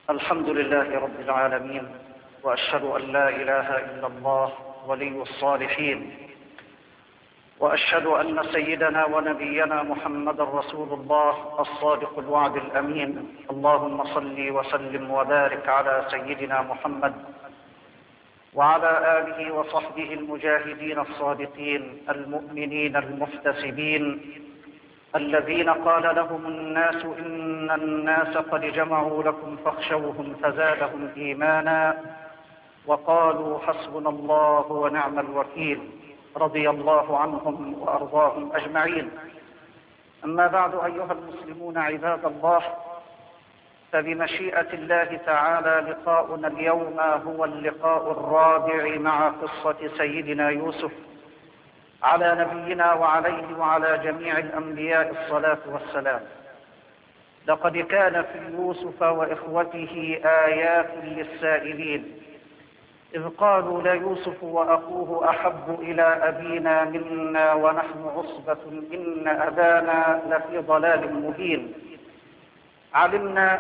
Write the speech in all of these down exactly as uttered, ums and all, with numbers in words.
الحمد لله رب العالمين، وأشهد أن لا إله إلا الله ولي الصالحين، وأشهد أن سيدنا ونبينا محمد رسول الله الصادق الوعد الأمين. اللهم صل وسلم وبارك على سيدنا محمد وعلى آله وصحبه المجاهدين الصادقين المؤمنين المحتسبين الذين قال لهم الناس إن الناس قد جمعوا لكم فاخشوهم فزادهم إيمانا وقالوا حسبنا الله ونعم الوكيل، رضي الله عنهم وأرضاهم أجمعين. أما بعد، أيها المسلمون عباد الله، فبمشيئة الله تعالى لقاؤنا اليوم هو اللقاء الرابع مع قصة سيدنا يوسف على نبينا وعليه وعلى جميع الأنبياء الصلاة والسلام. لقد كان في يوسف وإخوته آيات للسائلين، إذ قالوا ليوسف وأخوه أحب إلى أبينا منا ونحن عصبة إن أبانا لفي ضلال مبين. علمنا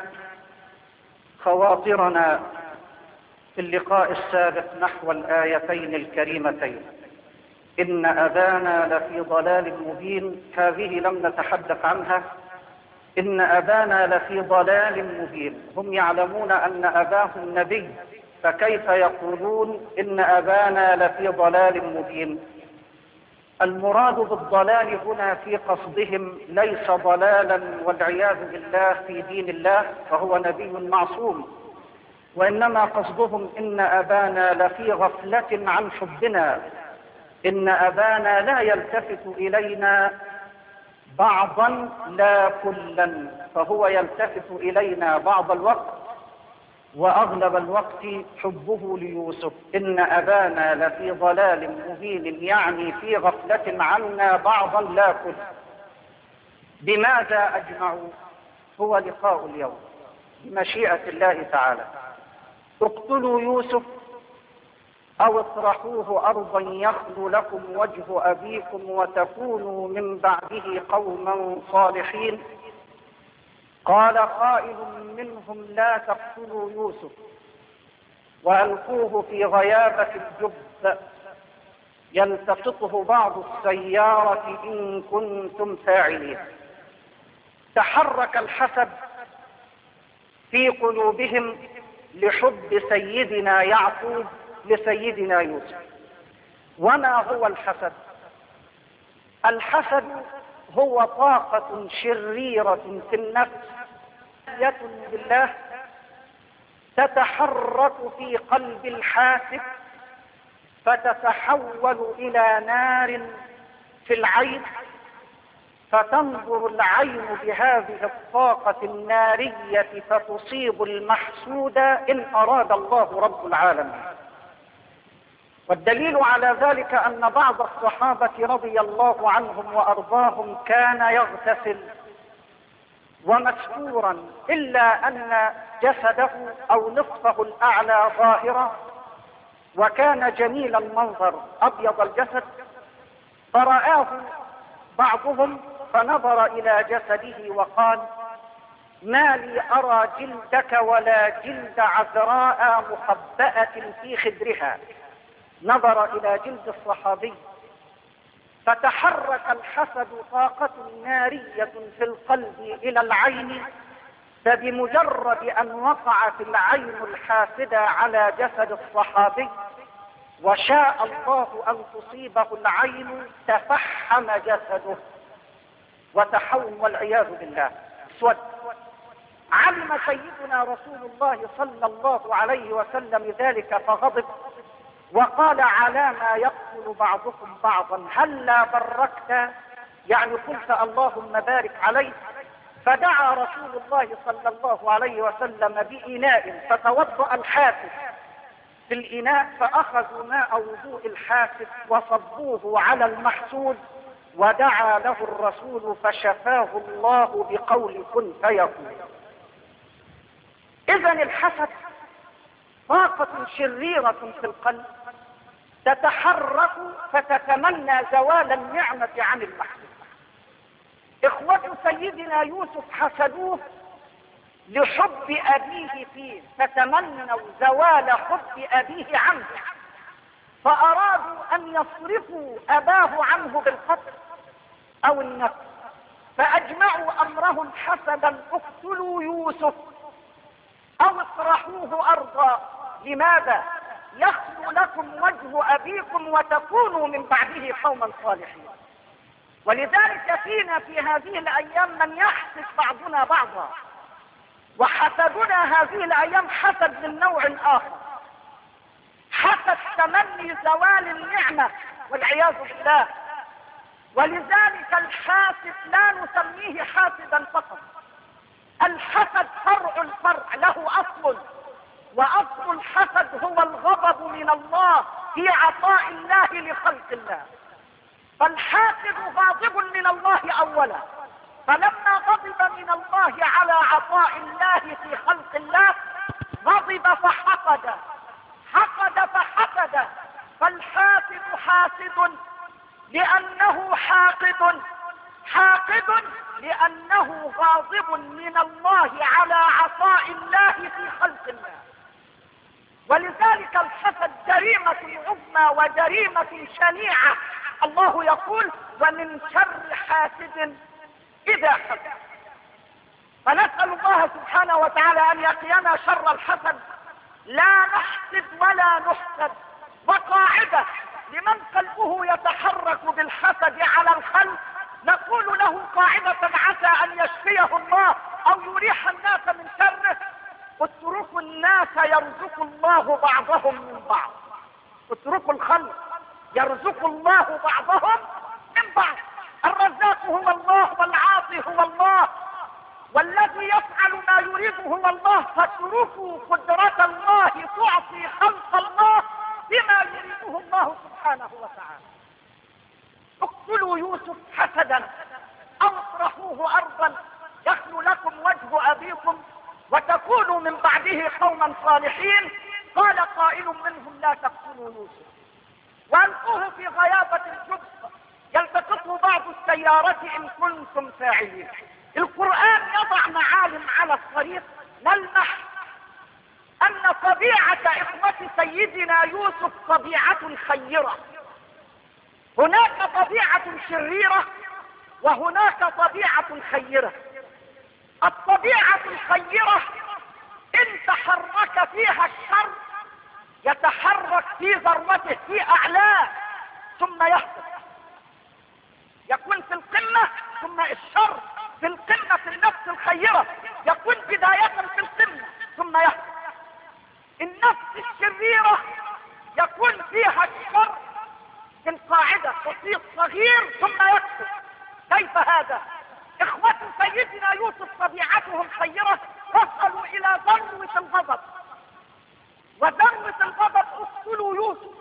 خواطرنا في اللقاء السابق نحو الآيتين الكريمتين إن أبانا لفي ضلال مبين. هذه لم نتحدث عنها. إن أبانا لفي ضلال مبين، هم يعلمون أن أباهم نبي، فكيف يقولون إن أبانا لفي ضلال مبين؟ المراد بالضلال هنا في قصدهم ليس ضلالا والعياذ بالله في دين الله، فهو نبي معصوم، وإنما قصدهم إن أبانا لفي غفلة عن حبنا، إن أبانا لا يلتفت إلينا بعضا لا كلا، فهو يلتفت إلينا بعض الوقت وأغلب الوقت حبه ليوسف. إن أبانا لفي ضلال مبين، يعني في غفلة عنا بعضا لا كلا. بماذا أجمعوا؟ هو لقاء اليوم بمشيئة الله تعالى. اقتلوا يوسف أو اطرحوه أرضا يخل لكم وجه أبيكم وتكونوا من بعده قوما صالحين. قال قائل منهم لا تقتلوا يوسف وألقوه في غيابة الجب يلتقطه بعض السيارة إن كنتم فاعلين. تحرك الحسد في قلوبهم لحب سيدنا يعقوب لسيدنا يوسف. وما هو الحسد؟ الحسد هو طاقة شريرة في النفس بالله تتحرك في قلب الحاسد، فتتحول إلى نار في العين، فتنظر العين بهذه الطاقة النارية فتصيب المحسود إن أراد الله رب العالمين. والدليل على ذلك أن بعض الصحابة رضي الله عنهم وأرضاهم كان يغتسل ومستورا، إلا أن جسده أو نصفه الأعلى ظاهرا، وكان جميل المنظر أبيض الجسد. فرآه بعضهم فنظر إلى جسده وقال ما لي أرى جلدك ولا جلد عذراء مخبأة في خدرها. نظر إلى جلد الصحابي فتحرك الحسد طاقة نارية في القلب إلى العين، فبمجرد أن وقعت العين الحاسدة على جسد الصحابي وشاء الله أن تصيبه العين تفحم جسده وتحول والعياذ بالله اسود. علم سيدنا رسول الله صلى الله عليه وسلم ذلك فغضب وقال على ما يقتل بعضكم بعضا هلا بركت، يعني قلت اللهم بارك عليه. فدعا رسول الله صلى الله عليه وسلم بإناء فتوضأ الحاسد في الإناء، فأخذوا ماء وضوء الحاسد وصبوه على المحسود، ودعا له الرسول فشفاه الله بقول كن فيكون. إذن الحسد طاقة شريرة في القلب تتحرك فتتمنى زوال النعمة عن المحسود. إخوة سيدنا يوسف حسدوه لحب أبيه فيه، فتمنوا زوال حب أبيه عنه، فأرادوا أن يصرفوا أباه عنه بالقتل أو النفس، فأجمعوا أمرهم حسبا: اقتلوا يوسف أو اطرحوه أرضا. لماذا؟ يخلو لكم وجه أبيكم وتكونوا من بعده قوما صالحين. ولذلك فينا في هذه الأيام من يحسد بعضنا بعضا، وحسدنا هذه الأيام حسد من نوع آخر، حسد تمني زوال النعمة والعياذ بالله. ولذلك الحاسد لا نسميه حاسدا فقط، الحسد فرع الفرع، له أصل، وأصل الحسد هو الغضب من الله في عطاء الله لخلق الله. فالحاسد غاضب من الله أولا، فلما غضب من الله على عطاء الله في خلق الله غضب فحقد، حقد فحسد. فالحاسد حاسد لأنه حاقد، حاقد لأنه غاضب من الله على عطاء الله في خلق الله. ولذلك الحسد جريمة عظمى وجريمة شنيعة. الله يقول: ومن شر حاسد إذا حسد. فنسأل الله سبحانه وتعالى أن يقينا شر الحسد، لا نحسد ولا نحسد. وقاعدة لمن قلبه يتحرك بالحسد على الخلق، نقول له قاعدة عسى أن يشفيه الله أو يريح الناس من شره: اتركوا الناس يرزق الله بعضهم من بعض. اتركوا الخلق يرزق الله بعضهم من بعض. الرزاق هو الله، والعاطي هو الله، والذي يفعل ما يريد هو الله. فاتركوا قدرة الله تعطي خلق الله بما يريده الله سبحانه وتعالى. اقتلوا يوسف حسدا أو اطرحوه أرضا يخلو لكم وجه أبيكم وتكونوا من بعده قوما صالحين. قال قائل منهم: لا تقتلوا يوسف والقوه في غيابة الجب يلتقطه بعض السيارة إن كنتم فاعلين. القرآن يضع معالم على الطريق، نلمح أن طبيعة إخوة سيدنا يوسف طبيعة خيرة. هناك طبيعة شريرة وهناك طبيعة خيرة. الطبيعة الخيرة إن تحرك فيها الشر يتحرك في ذروته في أعلاه ثم يهبط، يكون في القمة ثم الشر في القمة. في النفس الخيرة يكون بداية في القمة ثم يهبط. النفس الشريرة يكون فيها الشر في القاعدة بسيط صغير ثم يكثر. كيف هذا؟ إخوة سيدنا يوسف طبيعتهم خيرة، وصلوا إلى ذروة الغضب، وذروة الغضب اقتلوا يوسف.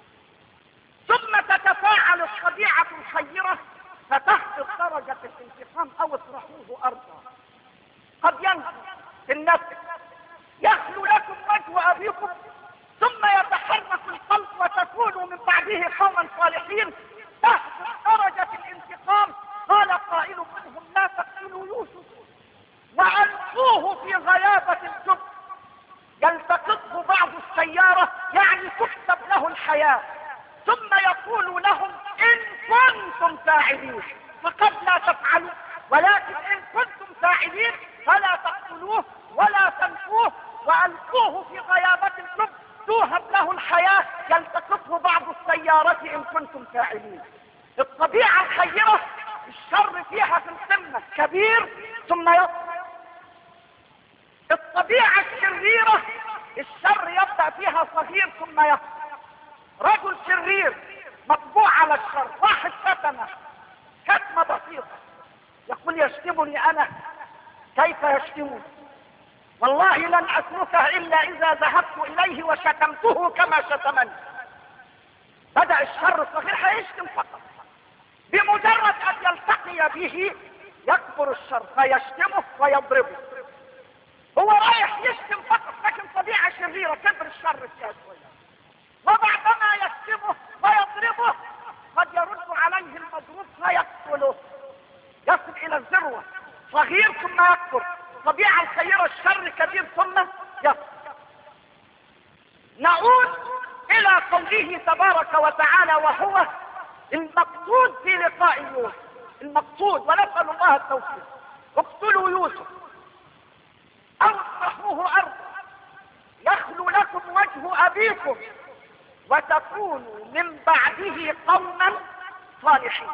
ثم تتفاعل الطبيعة الخيرة فتهبط درجة الانتقام أو اطرحوه أرضا. قد ينزل في النفس: يخلو لكم وجه أبيكم، ثم يتحرك القلب وتكونوا من بعده قوما صالحين. تهبط درجة الانتقام. قال قائل منهم: لا تقتلوا يوسف وألقوه في غيابة الجب يلتقطه بعض السيارة، يعني تكتب له الحياة. ثم يقول لهم: إن كنتم فاعلين. فقد لا تفعلوا، ولكن إن كنتم فاعلين فلا تقتلوه ولا تنفوه وألقوه في غيابة الجب توهب له الحياة يلتقطه بعض السيارة إن كنتم فاعلين. الطبيعة الخيرة الشر فيها في القمة كبير ثم يطلع. الطبيعة الشريرة الشر يبدأ فيها صغير ثم يطلع. رجل شرير مطبوع على الشر، واحد شتمه كتمة بسيطة يقول: يشتمني أنا. كيف يشتمني؟ والله لن أتركه إلا إذا ذهبت إليه وشتمته كما شتمني. بدأ الشر الصغير هيشتم فقط، بمجرد أن يلتقي به يكبر الشر فيشتمه ويضربه. هو رايح يشتم فقط، لكن طبيعة شريرة كبر الشر فيها شوية. وبعدما يشتمه ويضربه قد يرد عليه المضروب فيقتله، يصل إلى الذروة. صغير ثم يكبر. الطبيعة الخيرة قوله تبارك وتعالى، وهو المقصود في لقاء يوسف، المقصود، ونسأل الله التوفيق. اقتلوا يوسف او اطرحوه ارضا يخلو لكم وجه ابيكم وتكونوا من بعده قوما صالحين.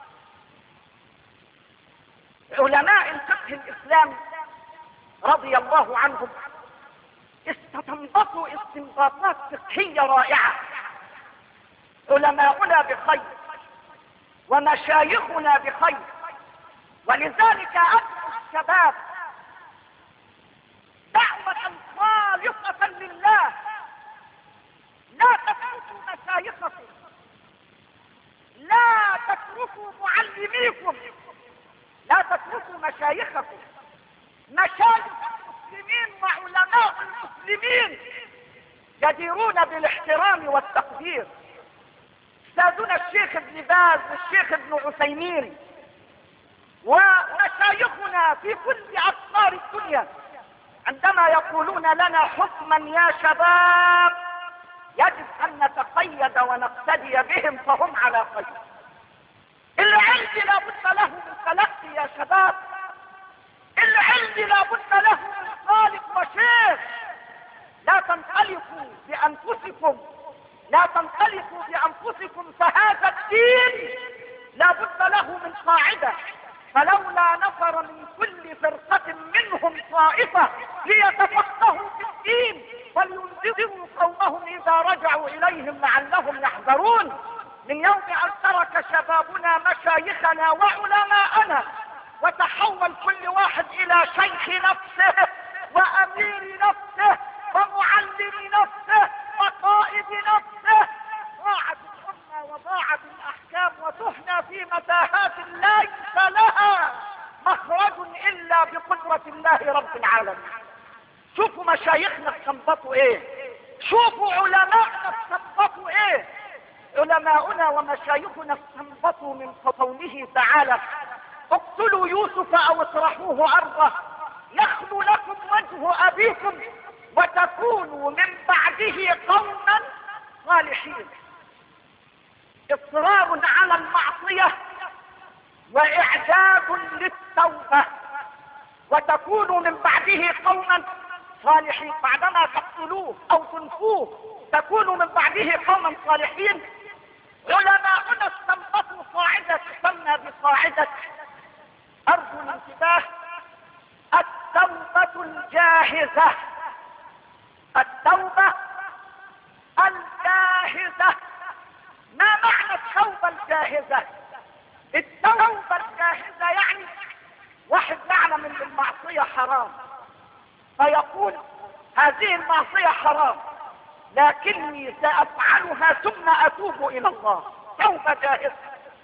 علماء الفقه الاسلامي رضي الله عنهم استنبطوا استنباطات فقهية رائعة. علماؤنا بخير ومشايخنا بخير، ولذلك أدعو الشباب دعوة خالصة لله: لا تتركوا مشايخكم، لا تتركوا معلميكم، لا تتركوا مشايخكم. مشايخ المسلمين وعلماء المسلمين جديرون بالاحترام والتقدير. استاذنا الشيخ ابن باز والشيخ ابن عثيمين ومشايخنا في كل اقطار الدنيا عندما يقولون لنا حكما يا شباب يجب ان نتقيد ونقتدي بهم فهم على خير. العلم لابد له من تلقي يا شباب، العلم لابد له من خالق وشيخ. لا تنطلقوا بانفسكم، لا تنطلقوا بانفسكم، فهذا الدين لابد له من قاعدة. فلولا نفر من كل فرقة منهم طائفة ليتفقهوا في الدين ولينذروا قومهم اذا رجعوا اليهم لعلهم يحذرون. من يوم ان ترك شبابنا مشايخنا وعلماءنا وتحول كل واحد الى شيخ نفسه وامير نفسه ومعلم نفسه وقائد نفسه، ضاعت الامه وضاعت الاحكام وتهنى في متاهات ليس لها مخرج الا بقدرة الله رب العالمين. شوفوا مشايخنا استنبطوا ايه، شوفوا علماءنا استنبطوا ايه. علماؤنا ومشايخنا استنبطوا من قوله تعالى: اقتلوا يوسف او اطرحوه ارضا يخلو لكم وجه ابيكم وتكونوا من بعده قوما صالحين. اصرار على المعصية واعداد للتوبة، وتكونوا من بعده قوما صالحين. بعدما تقتلوه او تنفوه تكونوا من بعده قوما صالحين. علماؤنا استنبطوا قاعدة تسمى بقاعدة ارجو الانتباه: التوبة الجاهزة. التوبة الجاهزة. ما معنى التوبة الجاهزة؟ التوبة الجاهزة يعني واحد يعلم ان المعصية حرام فيقول هذه المعصية حرام لكني سأفعلها ثم أتوب إلى الله. توبة جاهزة.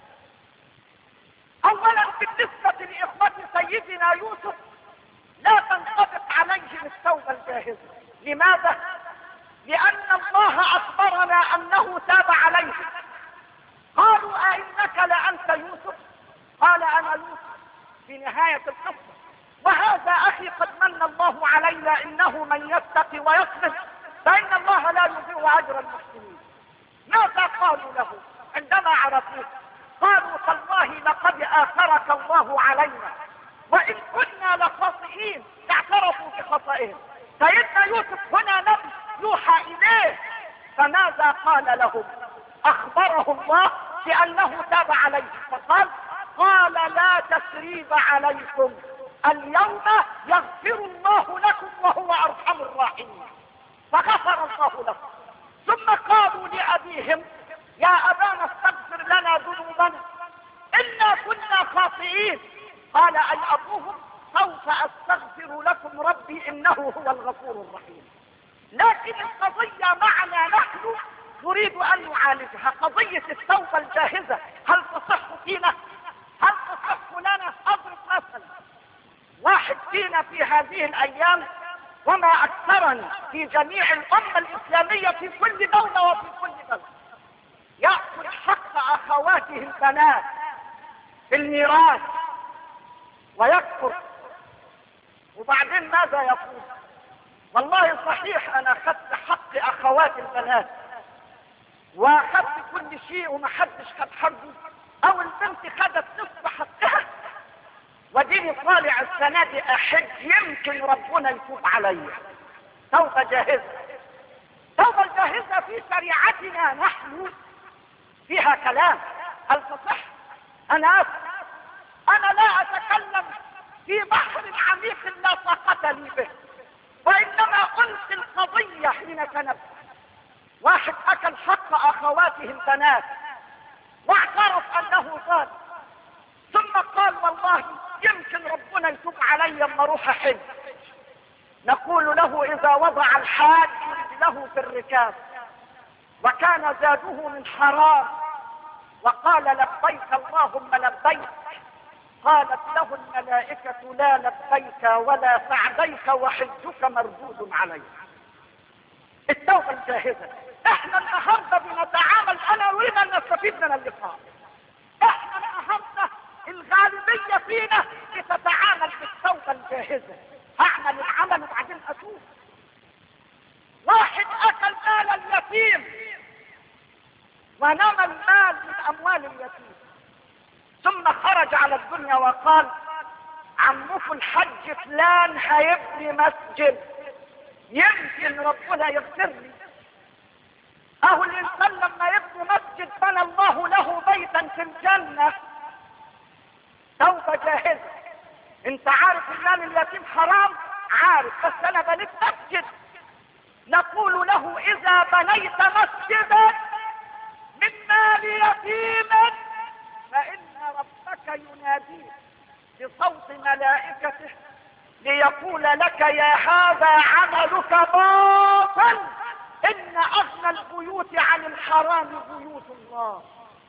أولا بالنسبة لإخوة سيدنا يوسف لا تنطبق عليهم التوبة الجاهزة. لماذا؟ لأن الله أخبرنا أنه تاب عليهم. قالوا أئنك لأنت يوسف؟ قال أنا يوسف في نهاية القصة، وهذا أخي قد من الله علينا إنه من يتقي ويصبر فإن الله لا يضيع أجر المحسنين. ماذا قالوا له عندما عرفوه؟ قالوا تالله لقد آثرك الله علينا وإن كنا لخاطئين. اعترفوا بخطئهم. سيدنا يوسف هنا نبي يوحى إليه، فماذا قال لهم؟ أخبره الله بأنه تاب عليه فقال: قال لا تثريب عليكم اليوم يغفر الله لكم وهو أرحم الراحمين. فغفر الله لهم. ثم قالوا لأبيهم: يا أبانا استغفر لنا ذنوبنا إنا كنا خاطئين. قال أي أبوهم: سوف أستغفر لكم ربي إنه هو الغفور الرحيم. لكن القضية معنا نحن نريد أن نعالجها، قضية التوبة الجاهزة. هل تصح فينا؟ هل تصح لنا؟ أضرب مثلا: واحد فينا في هذه الأيام وما أكثرنا في جميع الأمة الإسلامية في كل دولة وفي كل بلد يأخذ حق أخواته البنات في الميراث ويكفر، وبعدين ماذا يقول؟ والله صحيح أنا أخذت حق أخوات البنات واخدت كل شيء ومحدش خد حقه، او البنت خدت نصف حقها، وديني طالع السنة دي احج يمكن ربنا يتوب عليا. توبة جاهزة. توبة الجاهزة في شريعتنا نحن فيها كلام. هل تصح؟ انا اسف، انا لا اتكلم في بحر عميق لا طاقة لي به، وانما قلت القضية حين تنبه. واحد اكل حق اخواته البنات واعترف انه ظالم، ثم قال والله يمكن ربنا يتوب علي اما اروح احج. نقول له اذا وضع الحاج له في الركاب وكان زاده من حرام وقال لبيك اللهم لبيك، قالت له الملائكة لا لبيك ولا سعديك وحجك مردود عليك. التوبة الجاهزة. احنا النهارده بنتعامل، انا اريد ان نستفيد من اللقاء. احنا النهارده الغالبية فينا بتتعامل بالتوبة الجاهزة. هعمل العمل وبعدين اتوب. واحد اكل مال اليتيم ونام المال من اموال اليتيم، ثم خرج على الدنيا وقال عمكم الحج فلان هيبني مسجد يمكن ربنا يغفر لي. اهو الانسان لما يبني مسجد بنى الله له بيتا في الجنة. توبة جاهزة. انت عارف ان اليتيم حرام؟ عارف، بس انا بنيت مسجد. نقول له اذا بنيت مسجدا من مال يتيم فان ربك يناديك بصوت ملائكته ليقول لك يا هذا عملك باطل، ان اغنى البيوت عن الحرام بيوت الله.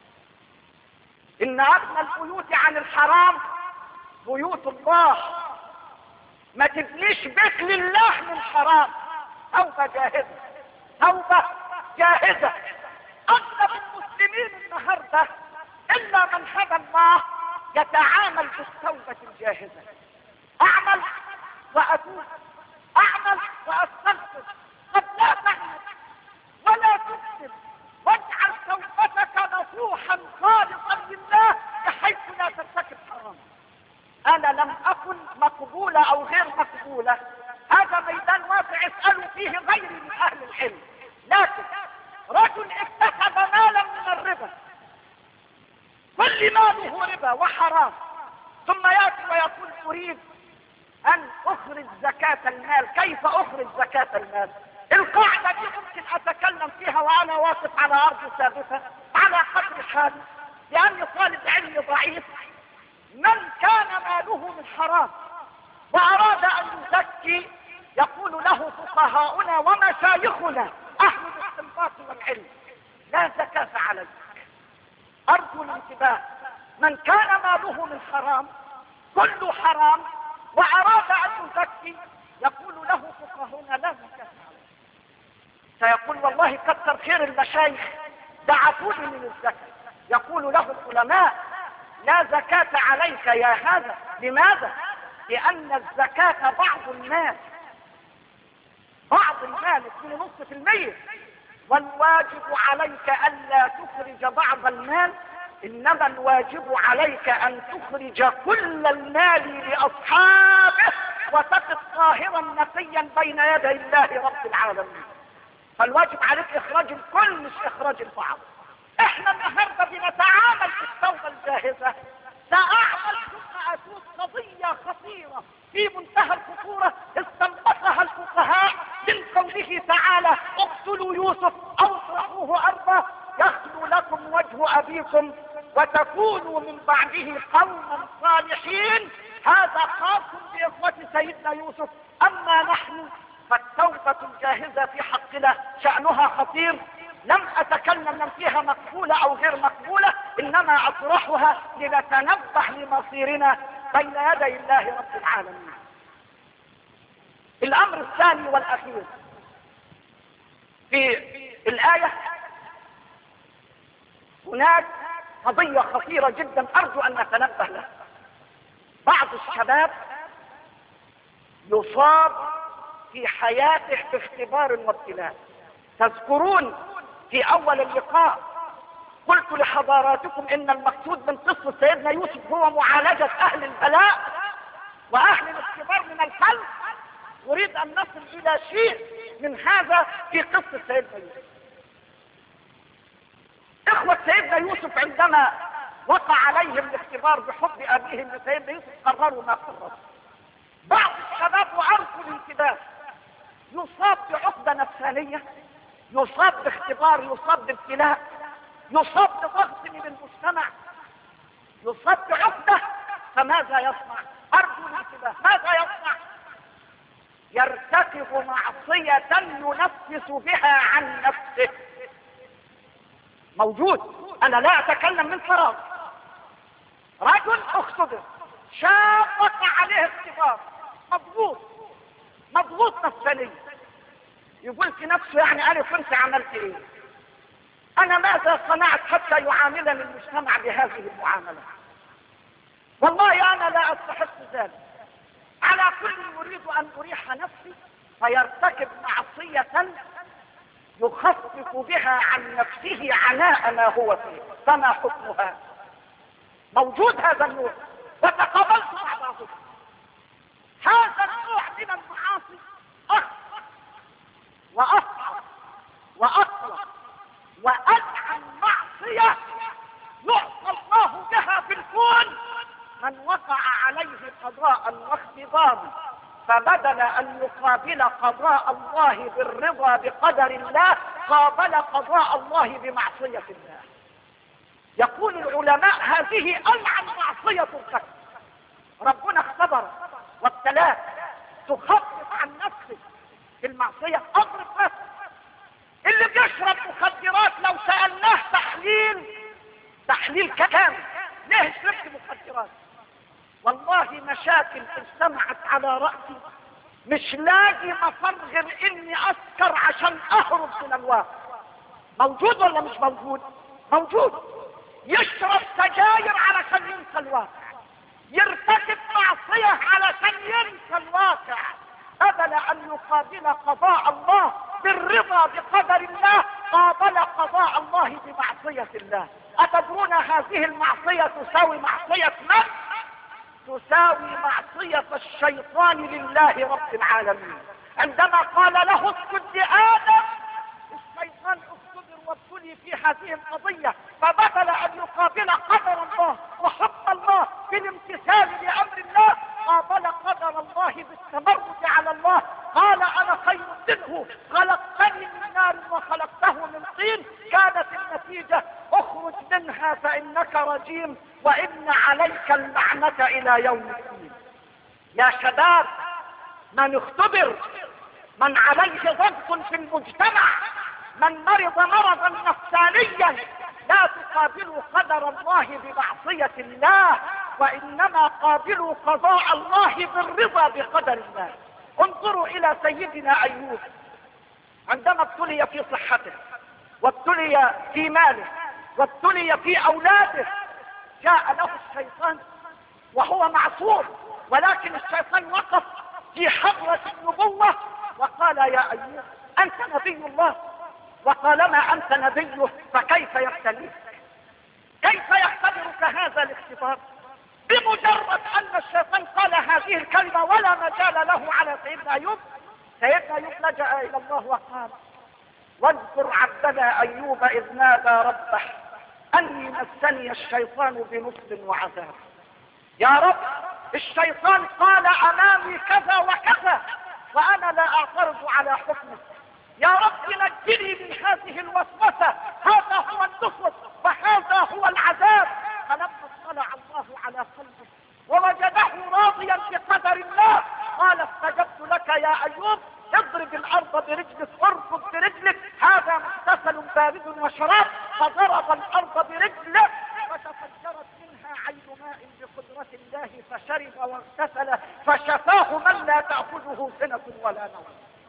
ان اغنى البيوت عن الحرام بيوت الله. ما تبنيش بيت لله من حرام. توبة جاهزة. توبة جاهزة. اغلب المسلمين النهارده الا من هدى الله يتعامل بالتوبة الجاهزة. اعمل واتوب، اعمل واستغفر، قد لا تعمل ولا تكذب، واجعل توبتك نصوحا خالصا لله بحيث لا ترتكب حرام. انا لم اكن مقبولة او غير مقبولة، هذا ميدان واسع اسألوا فيه غيري من اهل العلم. لكن رجل اتخذ مالا من الربا، كل ماله ربا وحرام، ثم ياتي ويقول اريد ان اخرج زكاة المال. كيف اخرج زكاة المال؟ القاعدة دي ممكن اتكلم فيها وانا واقف على ارض ثابتة على قدر حالي، لاني طالب علم ضعيف. من كان ماله من حرام واراد ان يزكي يقول له فقهاؤنا ومشايخنا اهل الاستنباط والعلم لا زكاة عليك. ارجو الانتباه. من كان ماله من حرام كله حرام واراد ان يزكي يقول له فقهاؤنا لا زكاة عليك. سيقول والله كثر خير المشايخ دعفوني من الزكاة. يقول له العلماء لا زكاة عليك يا هذا. لماذا؟ لان الزكاة بعض المال، بعض المال اثنين ونص في المية، والواجب عليك الا تخرج بعض المال، انما الواجب عليك ان تخرج كل المال لاصحابه وتقف طاهرا نقيا بين يدي الله رب العالمين. فالواجب عليك اخراج الكل مش اخراج البعض. احنا النهارده بنتعامل بالتوبه الجاهزه. ساعمل ثم اتوب. قضيه خطيره في منتهى الخطوره استنبطها الفقهاء من قوله تعالى اقتلوا يوسف او اطرحوه ارضا يخلو لكم وجه ابيكم وتكونوا من بعده قوما صالحين. هذا خاص باخوة سيدنا يوسف. اما نحن فالتوبة الجاهزة في حقنا شأنها خطير. لم اتكلم فيها مقبولة او غير مقبولة، انما اطرحها لنتنبه لمصيرنا بين يدي الله رب العالمين. الامر الثاني والاخير في الاية، هناك قضية خطيرة جدا ارجو ان نتنبه لها. بعض الشباب يصاب في حياته باختبار وابتلاء. تذكرون في اول اللقاء قلت لحضراتكم ان المقصود من قصة سيدنا يوسف هو معالجة اهل البلاء واهل الاختبار من الخلق. اريد ان نصل الى شيء من هذا في قصة سيدنا يوسف. اخوة سيدنا يوسف عندما وقع عليهم الاختبار بحب ابيهم لسيدنا يوسف قرروا ما قرروا. بعض الشباب وعرفوا الانتباه يصاب بعقدة نفسانية، يصاب باختبار، يصاب بابتلاء، يصاب بضغط من المجتمع، يصاب بعقدة، فماذا يصنع؟ ارجو الانتباه. ماذا يصنع؟ يرتكب معصية ينفس بها عن نفسه. موجود، انا لا اتكلم من فراغ. رجل اختبر، شاب وقع عليه اختبار، مضغوط مضغوط نفسانيا، يقول في نفسه يعني انا كنت عملت ايه؟ انا ماذا صنعت حتى يعاملني المجتمع بهذه المعاملة؟ والله انا لا استحق ذلك. على كل يريد ان اريح نفسي فيرتكب معصية يخفف بها عن نفسه عناء ما هو فيه. فما حكمها؟ موجود هذا النوع وتقابلت مع بعضهم. هذا النوع من المعاصي اخطر واصعب واطلق وادعى معصية يعصى الله بها في الكون من وقع عليه قضاء واختبار، فبدل ان يقابل قضاء الله بالرضا بقدر الله قابل قضاء الله بمعصية الله. يقول العلماء هذه ألعن معصية القتل. ربنا اختبر وابتلاه، تخفف عن نفسك في المعصية. اضرب بس اللي بيشرب مخدرات لو سألناه تحليل تحليل كامل ليه شربت مخدرات؟ والله مشاكل اجتمعت على رأسي، مش لاقي مفر غير اني اسكر عشان اهرب من الواقع. موجود ولا مش موجود؟ موجود. يشرب سجاير علشان ينسى الواقع، يرتكب معصية علشان ينسى الواقع، بدل ان يقابل قضاء الله بالرضا بقدر الله قابل قضاء الله بمعصية الله. أتدرون هذه المعصية تساوي معصية من؟ تساوي معصية الشيطان لله رب العالمين. عندما قال له اسجد لآدم، الشيطان اختبر وابتلي في هذه القضية، فبدل ان يقابل قدر الله وحق الله بالامتثال لامر الله قابل قدر الله بالتمرد على الله. قال انا خير منه خلقتني من نار وخلقته من طين. كانت النتيجة اخرج منها فانك رجيم وان عليك اللعنة الى يوم الدين. يا شباب، من اختبر، من عليه ضغط في المجتمع، من مرض مرضا نفسانيا، لا تقابلوا قدر الله بمعصية الله، وانما قابلوا قضاء الله بالرضا بقدر الله. انظروا الى سيدنا ايوب عندما ابتلي في صحته وابتلي في ماله وابتلي في اولاده، جاء له الشيطان وهو معصوم، ولكن الشيطان وقف في حضرة النبوة وقال يا ايوب انت نبي الله، وطالما انت نبيه فكيف يختلف؟ كيف يختبرك هذا الاختبار؟ بمجرد ان الشيطان قال هذه الكلمة ولا مجال له على سيدنا ايوب، سيدنا ايوب لجأ الى الله وقال واذكر عبدنا ايوب اذ نادى ربه اني مسني الشيطان بنصب وعذاب. يا رب، الشيطان قال امامي كذا وكذا وانا لا اعترض على حكمك، يا رب نجني من هذه الوسوسة، هذا هو النصب وهذا هو العذاب. فلما اطلع الله على قلبه ووجده راضيا بقدر الله قال استجبت لك يا ايوب، اضرب الارض برجلك، اركض برجلك، هذا مغتسل بارد وشراب. فضرب الارض برجله فتفجرت منها عين ماء بقدرة الله فشرب واغتسل فشفاه من لا تأخذه سنة ولا نوم.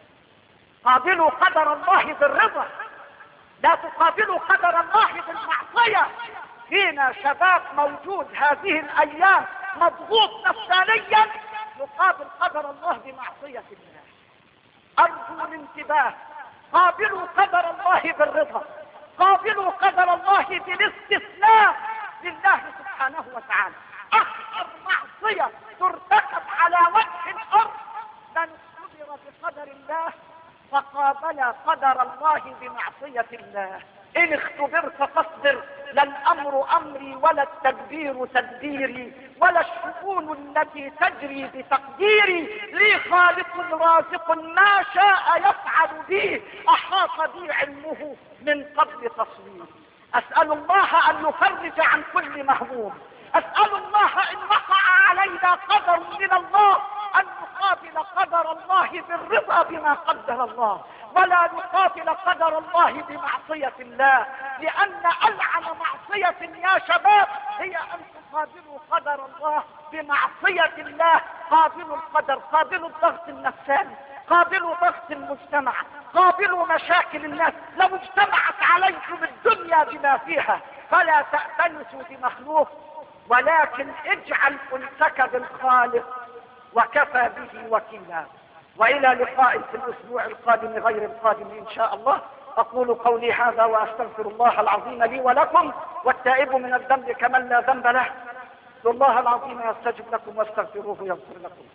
قابلوا قدر الله بالرضا، لا تقابلوا قدر الله بالمعصية. فينا شباب موجود هذه الايام مضغوط نفسانيا يقابل قدر الله بمعصية الله. ارجو الانتباه، قابلوا قدر الله بالرضا قابلوا قدر الله بالاستثناء لله سبحانه وتعالى. اخطر معصية ترتكب على وجه الارض من اختبر بقدر الله فقابل قدر الله بمعصية الله. ان اختبرت فاصبر، لا الامر امري ولا التدبير تدبيري ولا الشؤون التي تجري بتقديري، لي خالق رازق ما شاء يفعل بي، احاط بي علمه من قبل تصويري. اسأل الله ان يفرج عن كل مهموم، اسأل الله ان وقع علينا قدر من الله ان نقابل قدر الله بالرضا بما قدر الله، ولا نقابل قدر الله بمعصية الله، لان العن معصية يا شباب هي ان تقابلوا قدر الله بمعصية الله. قابلوا القدر، قابلوا الضغط النفساني، قابلوا ضغط المجتمع، قابلوا مشاكل الناس. لو اجتمعت عليكم الدنيا بما فيها فلا تأتنسوا بمخلوق، ولكن اجعل انسك بالخالق وكفى به وكيلا. والى لقاء في الاسبوع القادم غير القادم ان شاء الله. اقول قولي هذا واستغفر الله العظيم لي ولكم، والتائب من الذنب كمن لا ذنب له. والله العظيم يستجب لكم واستغفروه يغفر لكم.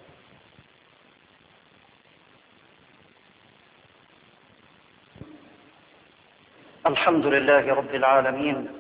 الحمد لله رب العالمين،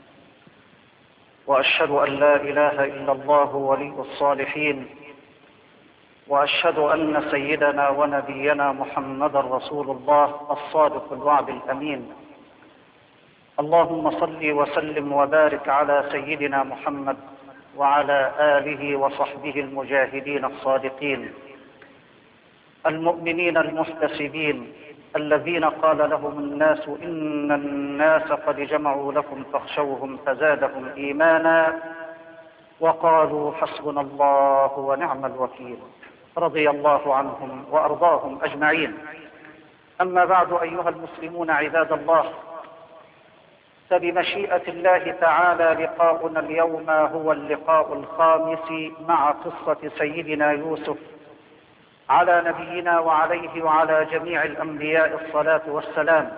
وأشهد أن لا إله إلا الله ولي الصالحين، وأشهد أن سيدنا ونبينا محمد رسول الله الصادق الوعد الأمين. اللهم صل وسلم وبارك على سيدنا محمد وعلى آله وصحبه المجاهدين الصادقين المؤمنين المحتسبين الذين قال لهم الناس إن الناس قد جمعوا لكم فاخشوهم فزادهم إيمانا وقالوا حسبنا الله ونعم الوكيل. رضي الله عنهم وأرضاهم أجمعين. أما بعد، أيها المسلمون عباد الله، فبمشيئة الله تعالى لقاؤنا اليوم هو اللقاء الخامس مع قصة سيدنا يوسف على نبينا وعليه وعلى جميع الأنبياء الصلاة والسلام.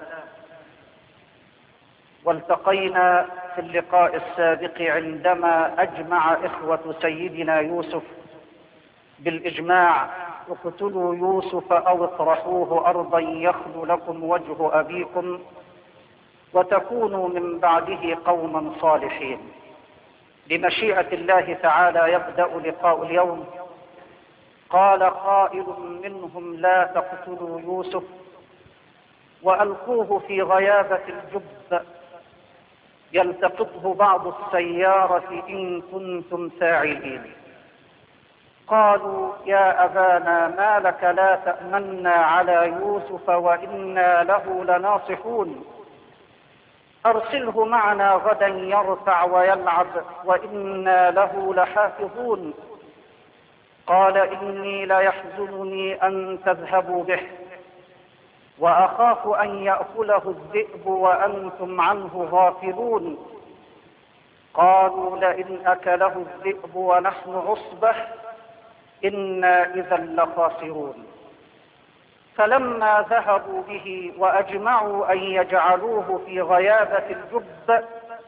والتقينا في اللقاء السابق عندما أجمع إخوة سيدنا يوسف بالإجماع: اقتلوا يوسف أو اطرحوه أرضا يخل لكم وجه أبيكم وتكونوا من بعده قوما صالحين. بمشيئة الله تعالى يبدأ لقاء اليوم. قال قائل منهم: لا تقتلوا يوسف وألقوه في غيابة الجب يلتقطه بعض السيارة إن كنتم فاعلين. قالوا: يا أبانا ما لك لا تأمنا على يوسف وإنا له لناصحون، أرسله معنا غدا يرتع ويلعب وإنا له لحافظون. قال: إني ليحزنني أن تذهبوا به وأخاف أن يأكله الذئب وأنتم عنه غافلون. قالوا: لئن أكله الذئب ونحن عصبة إنا إذا لخاسرون. فلما ذهبوا به وأجمعوا أن يجعلوه في غيابة الجب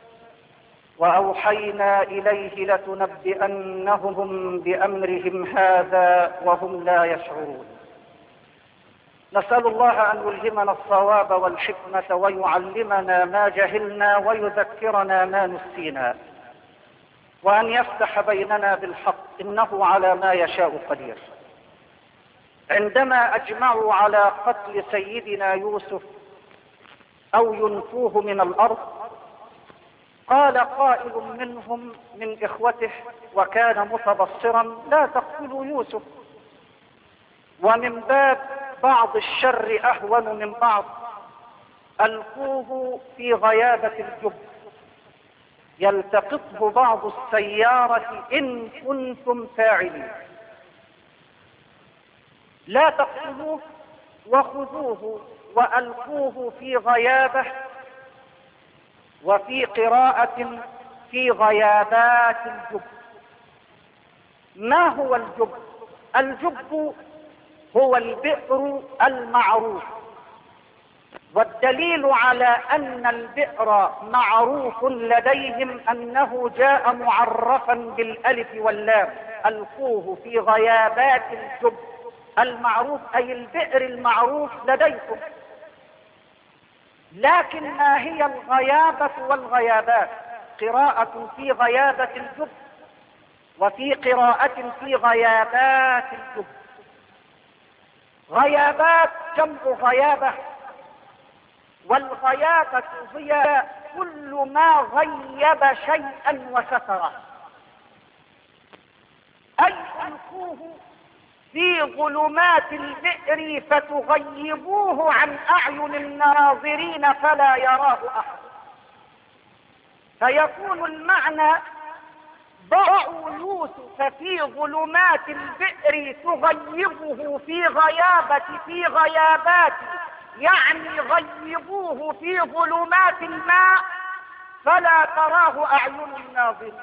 وأوحينا إليه لتنبئنهم بأمرهم هذا وهم لا يشعرون. نسأل الله أن يلهمنا الصواب والحكمة ويعلمنا ما جهلنا ويذكرنا ما نسينا، وأن يفتح بيننا بالحق إنه على ما يشاء قدير. عندما أجمعوا على قتل سيدنا يوسف أو ينفوه من الأرض، قال قائل منهم من إخوته وكان متبصرا: لا تقتلوا يوسف، ومن باب بعض الشر أهون من بعض، ألقوه في غيابة الجب يلتقطه بعض السيارة إن كنتم فاعلين. لا تقتلوه وخذوه وألقوه في غيابة، وفي قراءة في غيابات الجب. ما هو الجب؟ الجب هو البئر المعروف، والدليل على أن البئر معروف لديهم أنه جاء معرفا بالألف واللام: ألقوه في غيابات الجب. المعروف أي البئر المعروف لديكم. لكن ما هي الغيابة والغيابات؟ قراءة في غيابة الجب وفي قراءة في غيابات الجب. غيابات جمع غيابة، والغيابة هي كل ما غيب شيئا وستره، أي ألقوه في ظلمات البئر فتغيبوه عن أعين الناظرين فلا يراه أحد. فيكون المعنى: ضعوا يوسف في ظلمات البئر تغيبه في غيابة في غيابات، يعني غيبوه في ظلمات الماء فلا تراه أعين الناظرين.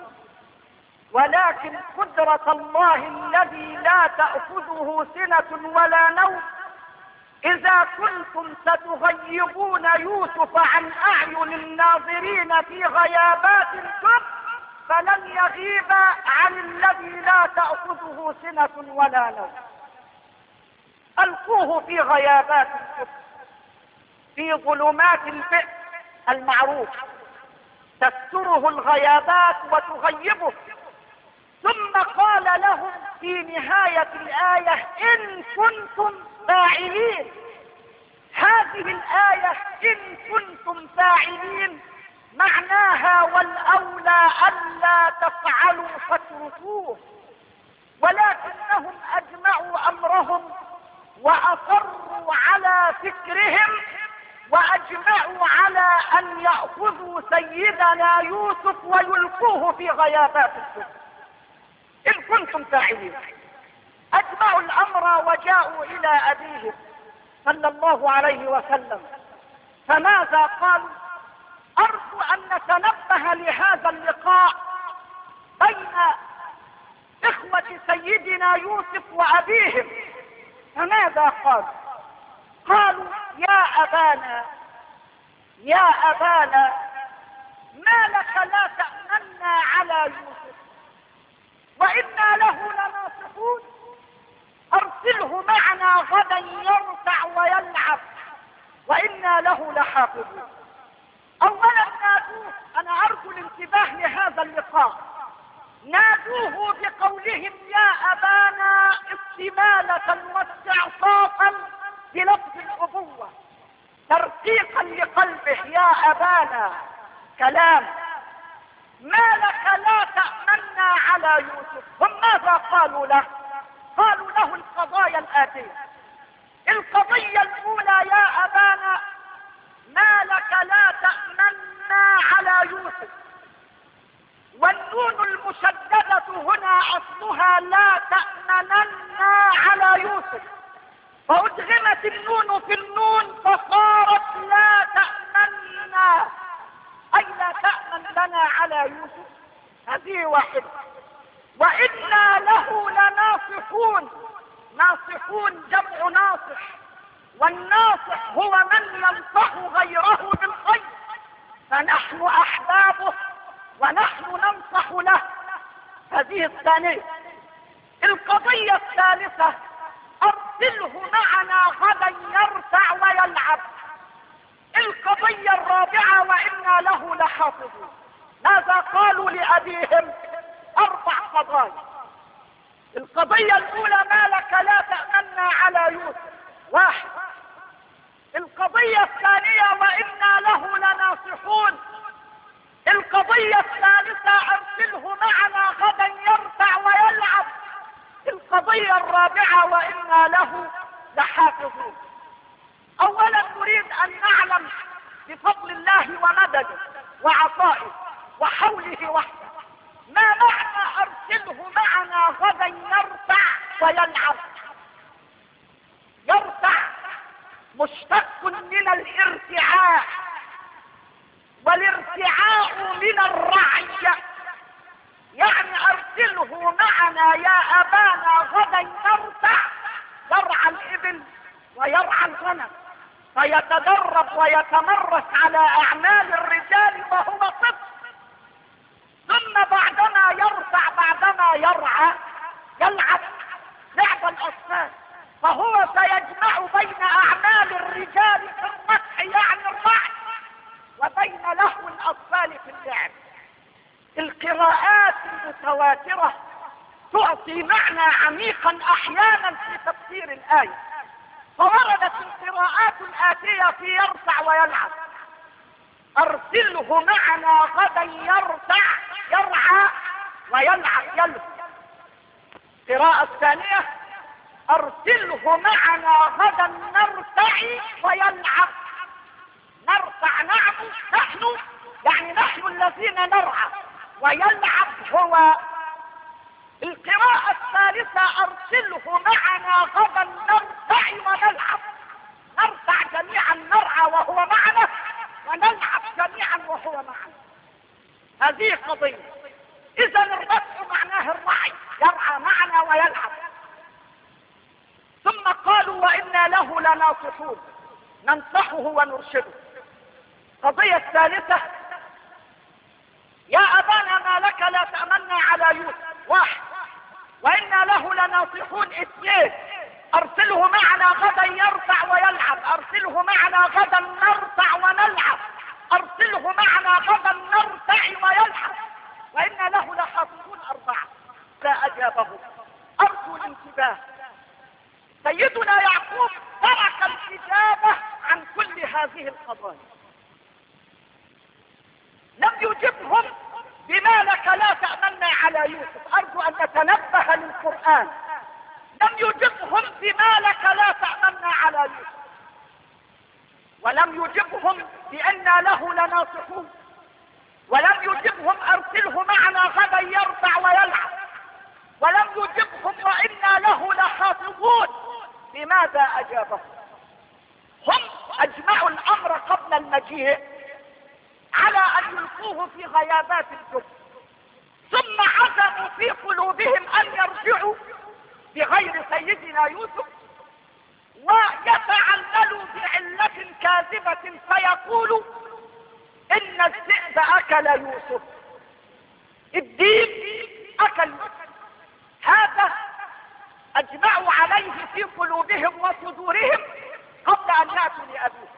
ولكن قدرة الله الذي لا تأخذه سنة ولا نوم، إذا كنتم ستغيبون يوسف عن أعين الناظرين في غيابات الجب، فلن يغيب عن الذي لا تأخذه سنة ولا نوم. ألقوه في غيابات الجب، في ظلمات البئر المعروف، تستره الغيابات وتغيبه. ثم قال لهم في نهاية الآية: إن كنتم فاعلين. هذه الآية إن كنتم فاعلين معناها والأولى ألا تفعلوا فاتركوه، ولكنهم أجمعوا أمرهم وأصروا على فكرهم وأجمعوا على أن يأخذوا سيدنا يوسف ويلقوه في غيابات الجب. إن كنتم فاعلين. أجمعوا الأمر وجاءوا إلى أبيهم صلى الله عليه وسلم، فماذا قالوا؟ أرجو أن نتنبه لهذا اللقاء بين إخوة سيدنا يوسف وأبيهم. فماذا قالوا؟ قالوا: يا أبانا يا أبانا ما لك لا تأمنا على يوسف وإنا له لناصحون، أرسله معنا غدا يرتع ويلعب وإنا له لحافظون. أولا نادوه، أنا أرجو الانتباه لهذا اللقاء، نادوه بقولهم يا أبانا استمالة واستعطافا بلفظ الأبوة، ترقيقا لقلبه. يا أبانا كلام، ما لك لا تأمنا على يوسف. هم ماذا قالوا له؟ قالوا له القضايا الآتية. القضية الأولى: يا أبانا ما لك لا تأمنا على يوسف. والنون المشددة هنا أصلها لا تأمننا على يوسف، فأدغمت النون في النون فصارت لا تأمننا، أي لا تأمن لنا على يوسف. هذه واحدة. وإنا له لناصحون. ناصحون جمع ناصح، والناصح هو من ينصح غيره بالخير، فنحن أحبابه ونحن ننصح له. هذه الثانية. القضية الثالثة: أرسله معنا غدا يرتع ويلعب. القضية الرابعة: وإنا له لحافظون. ماذا قالوا لأبيهم؟ أربع قضايا. القضية الأولى: ما لك لا تأمنا على يوسف، واحد. القضية الثانية: وإنا له لناصحون. القضية الثالثة: أرسله معنا غدا يرتع ويلعب. القضية الرابعة: وإنا له لحافظون. أولا نريد أن نعلم بفضل الله ومدده وعطائه وحوله وحده ما معنى أرسله معنا غدا يرتع ويلعب. يرتع مشتق من الارتعاء، والارتعاء من الرعي، يعني أرسله معنا يا أبانا غدا يرتع، يرعى الإبل ويرعى الغنم. فيتدرب ويتمرس على اعمال الرجال وهو طفل، ثم بعدما يرفع بعدما يرعى يلعب لعب الاطفال، فهو سيجمع بين اعمال الرجال في الرفع يعني الرعي وبين لهو الاطفال في اللعب. القراءات المتواترة تعطي معنى عميقا احيانا في تفسير الآية، فوردت القراءات الآتية في يرفع ويلعب: ارسله معنا غدا يرتع يرعى ويلعب يلهو. القراءة الثانية: ارسله معنا غدا نرتع ويلعب. نرتع نعم نحن يعني نحن الذين نرعى، ويلعب هو. القراءة الثالثة: ارسله معنا غدا نرتع ونلعب. نرتع جميعا نرعى وهو معنا، ونلعب جميعا وهو معنا. هذه قضية. اذا الرفع معناه الرعي، يرعى معنا ويلعب. ثم قالوا: وانا له لناصحون، ننصحه ونرشده. قضية الثالثة: يا ابانا ما لك لا تأمنا على يوسف. واحد. وانا له لناصحون. اثنين. ارسله معنا غدا يرتع ويلعب. ارسله معنا غدا نرتع ونلعب. ارسله معنا غدا نرتع ويلعب. وانا له لحافظون. اربعة. لا اجابه. ارجو الانتباه. سيدنا يعقوب ترك الاجابة عن كل هذه القضايا، لم يجبهم بما لك لا تأمنا على يوسف. ارجو ان نتنبه للقرآن. لم يجبهم بما لك لا تأمنا على يوسف، ولم يجبهم بأننا له لناصحون، ولم يجبهم ارسله معنا غدا يرتع ويلعب، ولم يجبهم وإنا له لحافظون. لماذا اجابهم؟ هم اجمعوا الامر قبل المجيء على ان يلقوه في غيابات الجب، ثم عزموا في قلوبهم ان يرجعوا بغير سيدنا يوسف، ويتعللوا بعلة كاذبة فيقولوا ان الذئب اكل يوسف. الديب اكل يوسف. هذا اجمعوا عليه في قلوبهم وصدورهم قبل ان ياتوا لابيه.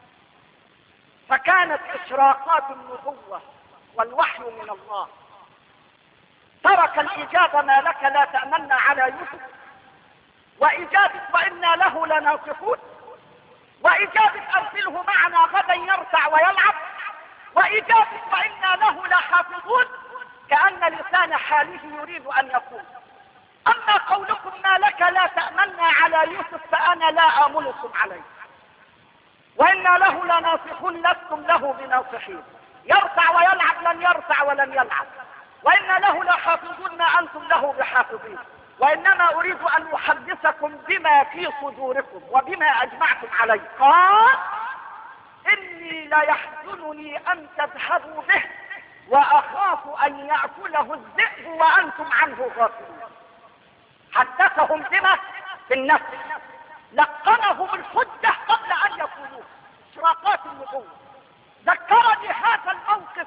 فكانت اشراقات النبوة والوحي من الله. ترك الاجابة ما لك لا تأمنا على يوسف، واجابة وانا له لناصحون، واجابة ارسله معنا غدا يرتع ويلعب، واجابة وانا له لحافظون، كأن لسان حاله يريد ان يقول: اما قولكم ما لك لا تأمنا على يوسف فانا لا املكم عليه، وإنا له لناصحون لستم له بناصحين. يرتع ويلعب لن يرتع ولن يلعب، وإنا له لحافظون ما أنتم له بحافظين. وإنما أريد أن أحدثكم بما في صدوركم وبما أجمعتم عليه. قال: إني ليحزنني أن تذهبوا به وأخاف أن يأكله الذئب وأنتم عنه غافلون. حدثهم بما في النفس، لقنهم الحجة قبل ان يقولوه. اشراقات النبوة. ذكرني هذا الموقف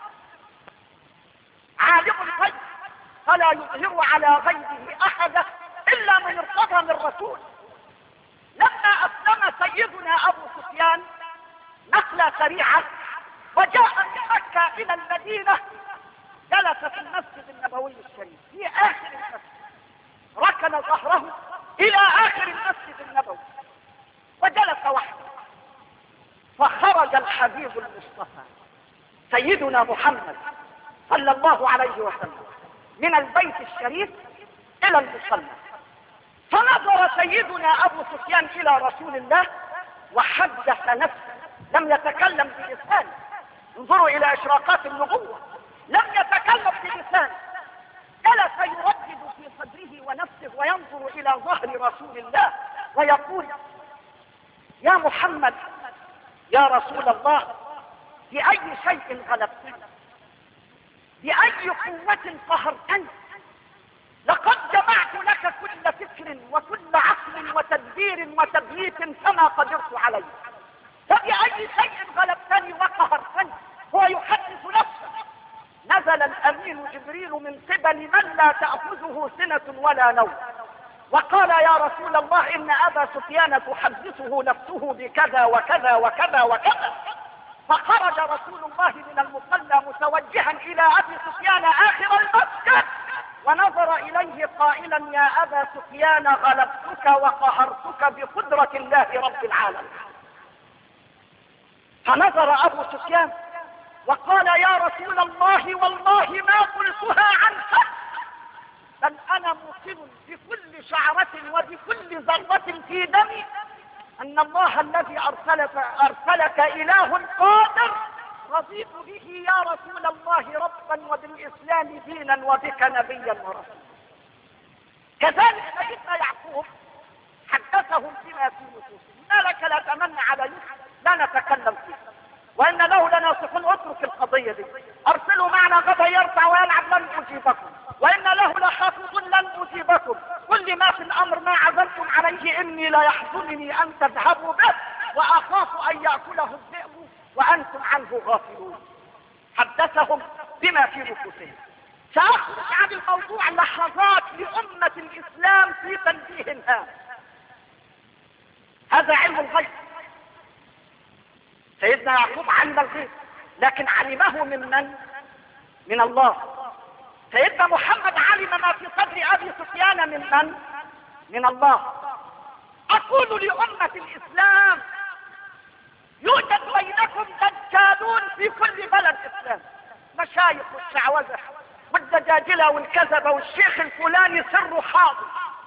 عالم الغيب فلا يظهر على غيبه احدا الا من ارتضى من رسول. لما اسلم سيدنا ابو سفيان نقلة سريعة وجاء من مكة الى المدينة، جلس في المسجد النبوي الشريف في اخر المسجد، ركن ظهره الى اخر المسجد النبوي وجلس وحده. فخرج الحبيب المصطفى سيدنا محمد صلى الله عليه وسلم من البيت الشريف الى المصلى، فنظر سيدنا ابو سفيان الى رسول الله وحدث نفسه، لم يتكلم بلسانه. انظروا الى اشراقات النبوة، لم يتكلم بلسانه، جلس يردد في صدره ونفسه وينظر الى ظهر رسول الله ويقول: يا محمد، يا رسول الله، بأي شيء غلبتني؟ بأي قوة قهرتني؟ لقد جمعت لك كل فكر وكل عقل وتدبير وتبييت فما قدرت عليه. فبأي شيء غلبتني وقهرتني؟ هو يحدث نفسه. نزل الأمين جبريل من قبل من لا تأخذه سنة ولا نوم، وقال يا رسول الله إن أبا سفيان تحدثه نفسه بكذا وكذا وكذا وكذا. فخرج رسول الله من المصلى متوجها إلى أبي سفيان آخر المسجد، ونظر إليه قائلا يا أبا سفيان غلبتك وقهرتك بقدرة الله رب العالمين. فنظر أبو سفيان وقال يا رسول الله والله ما قلتها عن حق، بل أنا موقن بكل شعرة وبكل ذرة في دمي أن الله الذي أرسلك, أرسلك إله قادر، رضيت به يا رسول الله ربا وبالإسلام دينا وبك نبيا ورسولا. كذلك سيدنا يعقوب حدثهم بما في نفوسهم. ما لك لا تمنى على يوسف، لا نتكلم فيه، وإن له لناصحون. اترك القضية دي، أرسلوا معنا غدا يرفع ويلعب لن أجيبكم، وإن له لحافظ لن أجيبكم. كل ما في الأمر ما عزمتم عليه إني لا يحزنني أن تذهبوا به، وأخاف أن يأكله الذئب وأنتم عنه غافلون. حدثهم بما في نفوسهم. سأخرج عن الموضوع لحظات لأمة الإسلام في تنبيه هام. هذا علم الغيب. سيدنا يعقوب علم الغيب، لكن علمه من من؟ من الله. سيدنا محمد علم ما في صدر أبي سفيان من من؟ من الله. أقول لأمة الإسلام يوجد بينكم دجالون في كل بلد إسلام، مشايخ والشعوذة والدجاجلة والكذبة والشيخ الفلاني سره حاضر،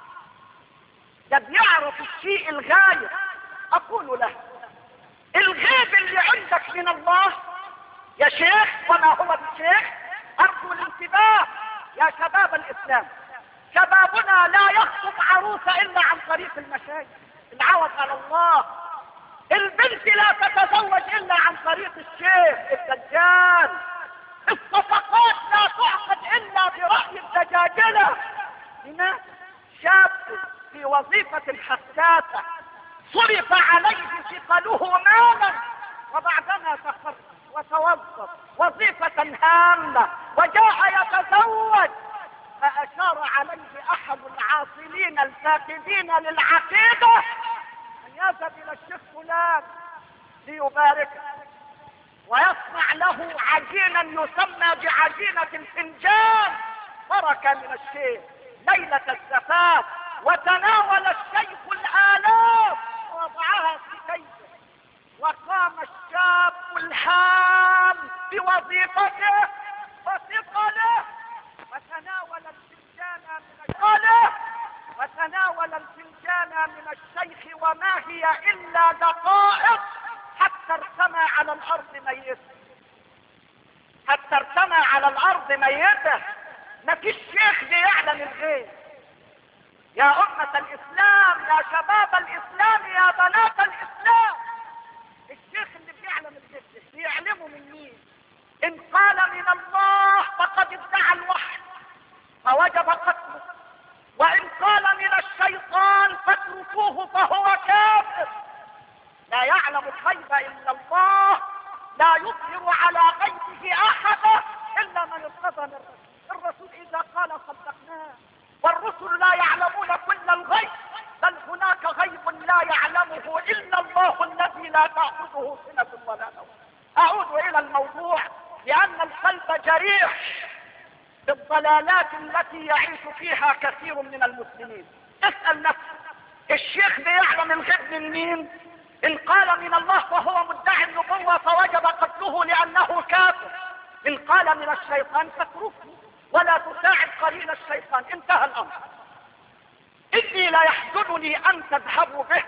ده بيعرف الشيء الغايب. أقول له الغيب اللي عندك من الله يا شيخ، وما هو بالشيخ، أرجو الانتباه يا شباب الإسلام. شبابنا لا يخطب عروسة إلا عن طريق المشايخ، العوض على الله. البنت لا تتزوج إلا عن طريق الشيخ الدجال. الصفقات لا تعقد إلا برأي الدجاجلة. هنا شاب في وظيفة حساسة صرف عليه ثقله مالا، وبعدما تخرج وتوظف وظيفة هامة وجاء يتزوج، فأشار عليه أحد العاصلين الفاقدين للعقيدة أن يذهب إلى الشيخ فلان ليباركه ويصنع له عجينا يسمى بعجينة الفنجان بركة من الشيخ ليلة الزفاف. وتناول الشيخ الآلاف ووضعها في كيسه، وقام الشاب الهام بوظيفته وثقله، وتناول الفنجان من ثقله وتناول الفنجان من الشيخ، وما هي إلا دقائق حتى ارتمى على الأرض ميتا، حتى ارتمى على الأرض ميتا. ما فيش شيخ بيعلم الغيب. يا أمة الإسلام، يا شباب الإسلام، يا بنات الإسلام، الشيخ اللي بيعلم الغيب بيعلمه من مين؟ إن قال من الله فقد ادعى الوحي فوجب قتله، وإن قال من الشيطان فاتركوه فهو كافر. لا يعلم الغيب إلا الله، لا يظهر على غيبه أحدا إلا من ارتضى من الرسول. الرسول إذا قال صدقناه، والرسل لا يعلمون كل الغيب، بل هناك غيب لا يعلمه إلا الله الذي لا تأخذه سنة ولا نوم. أعود إلى الموضوع، لأن القلب جريح بالضلالات التي يعيش فيها كثير من المسلمين. اسأل نفسك، الشيخ بيعلم الغيب من مين؟ إن قال من الله فهو مدعي النبوة فوجب قتله لأنه كافر. إن قال من الشيطان فاتركه ولا تساعد قليل الشيطان، انتهى الأمر. إني لا يحزنني أن تذهبوا به،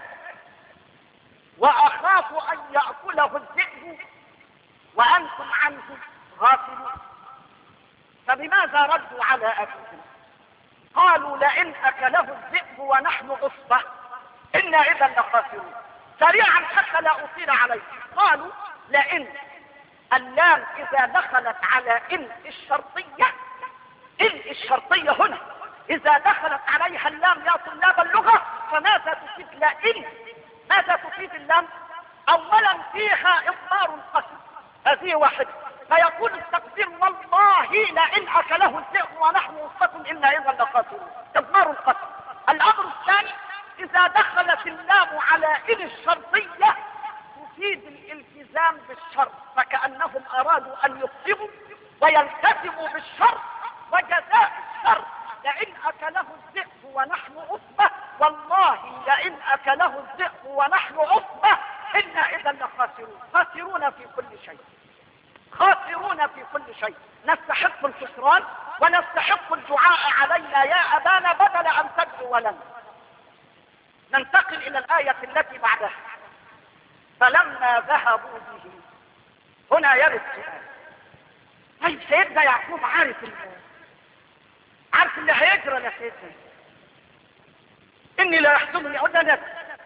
وأخاف أن يأكله الذئب وأنتم عنه غافلون. فبماذا ردوا على أبيهم؟ قالوا لئن أكله الذئب ونحن عصبة إنا إذا لخاسرون. سريعا حتى لا أطيل عليه، قالوا لئن، اللام إذا دخلت على إن الشرطية، إن الشرطية هنا إذا دخلت عليها اللام يا طلاب اللغة فماذا تفيد لئن؟ ماذا تفيد اللام؟ اولا فيها اضمار القسم، هذه واحدة. فيقول التقدير والله لئن اكله الذئب ونحن وسطة انا اذا لخاسرون، اضمار القسم. الامر الثاني اذا دخلت اللام على ان الشرطية تفيد الالتزام بالشرط، فكأنهم ارادوا ان يقسموا ويلتزموا بالشرط، وجزاء الشرط لئن اكله الذئب ونحن عصبة، والله لئن اكله الذئب ونحن عصبة انا اذا لخاسرون. خاسرون في كل شيء، خاسرون في كل شيء. نستحق الخسران ونستحق الدعاء علينا يا ابانا بدل ان تدعو لنا. ننتقل الى الاية التي بعدها. فلما ذهبوا به، هنا يرد سؤال. طيب سيدنا يعقوب عارف عارف اللي هيجرى يا سيدنا، اني لا يحزنني اقول له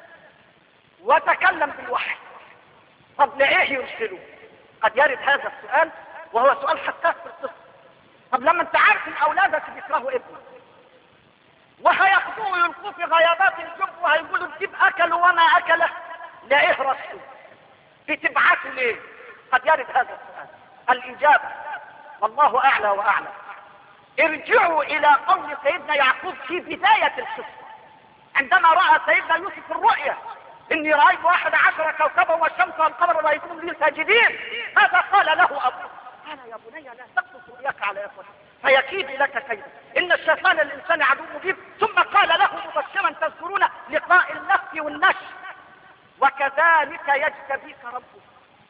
وتكلم بالوحي، طب لإيه يرسلوا؟ قد يرد هذا السؤال وهو سؤال حساس في القصة. طب لما انت عارف ان اولادك بيكرهوا ابنك وهياخدوه ويلقوه في غيابات الجب وهيقولوا الجيب اكلوا وما اكله، لإيه رسلوا؟ بتبعثوا ليه؟ قد يرد هذا السؤال. الاجابة والله اعلى واعلم. ارجعوا الى قول سيدنا يعقوب في بداية القصة، عندما رأى سيدنا يوسف الرؤيا اني رأيت واحد عشر كوكبا والشمس والقمر رأيتهم لي ساجدين، هذا قال له ابوه، قال يا بني لا تقصص رؤياك على اخوتك فيكيد لك كيدا ان الشيطان للانسان عدو مبين. ثم قال له مبشرا تذكرون لقاء النفس والنشر وكذلك يجتبيك ربك.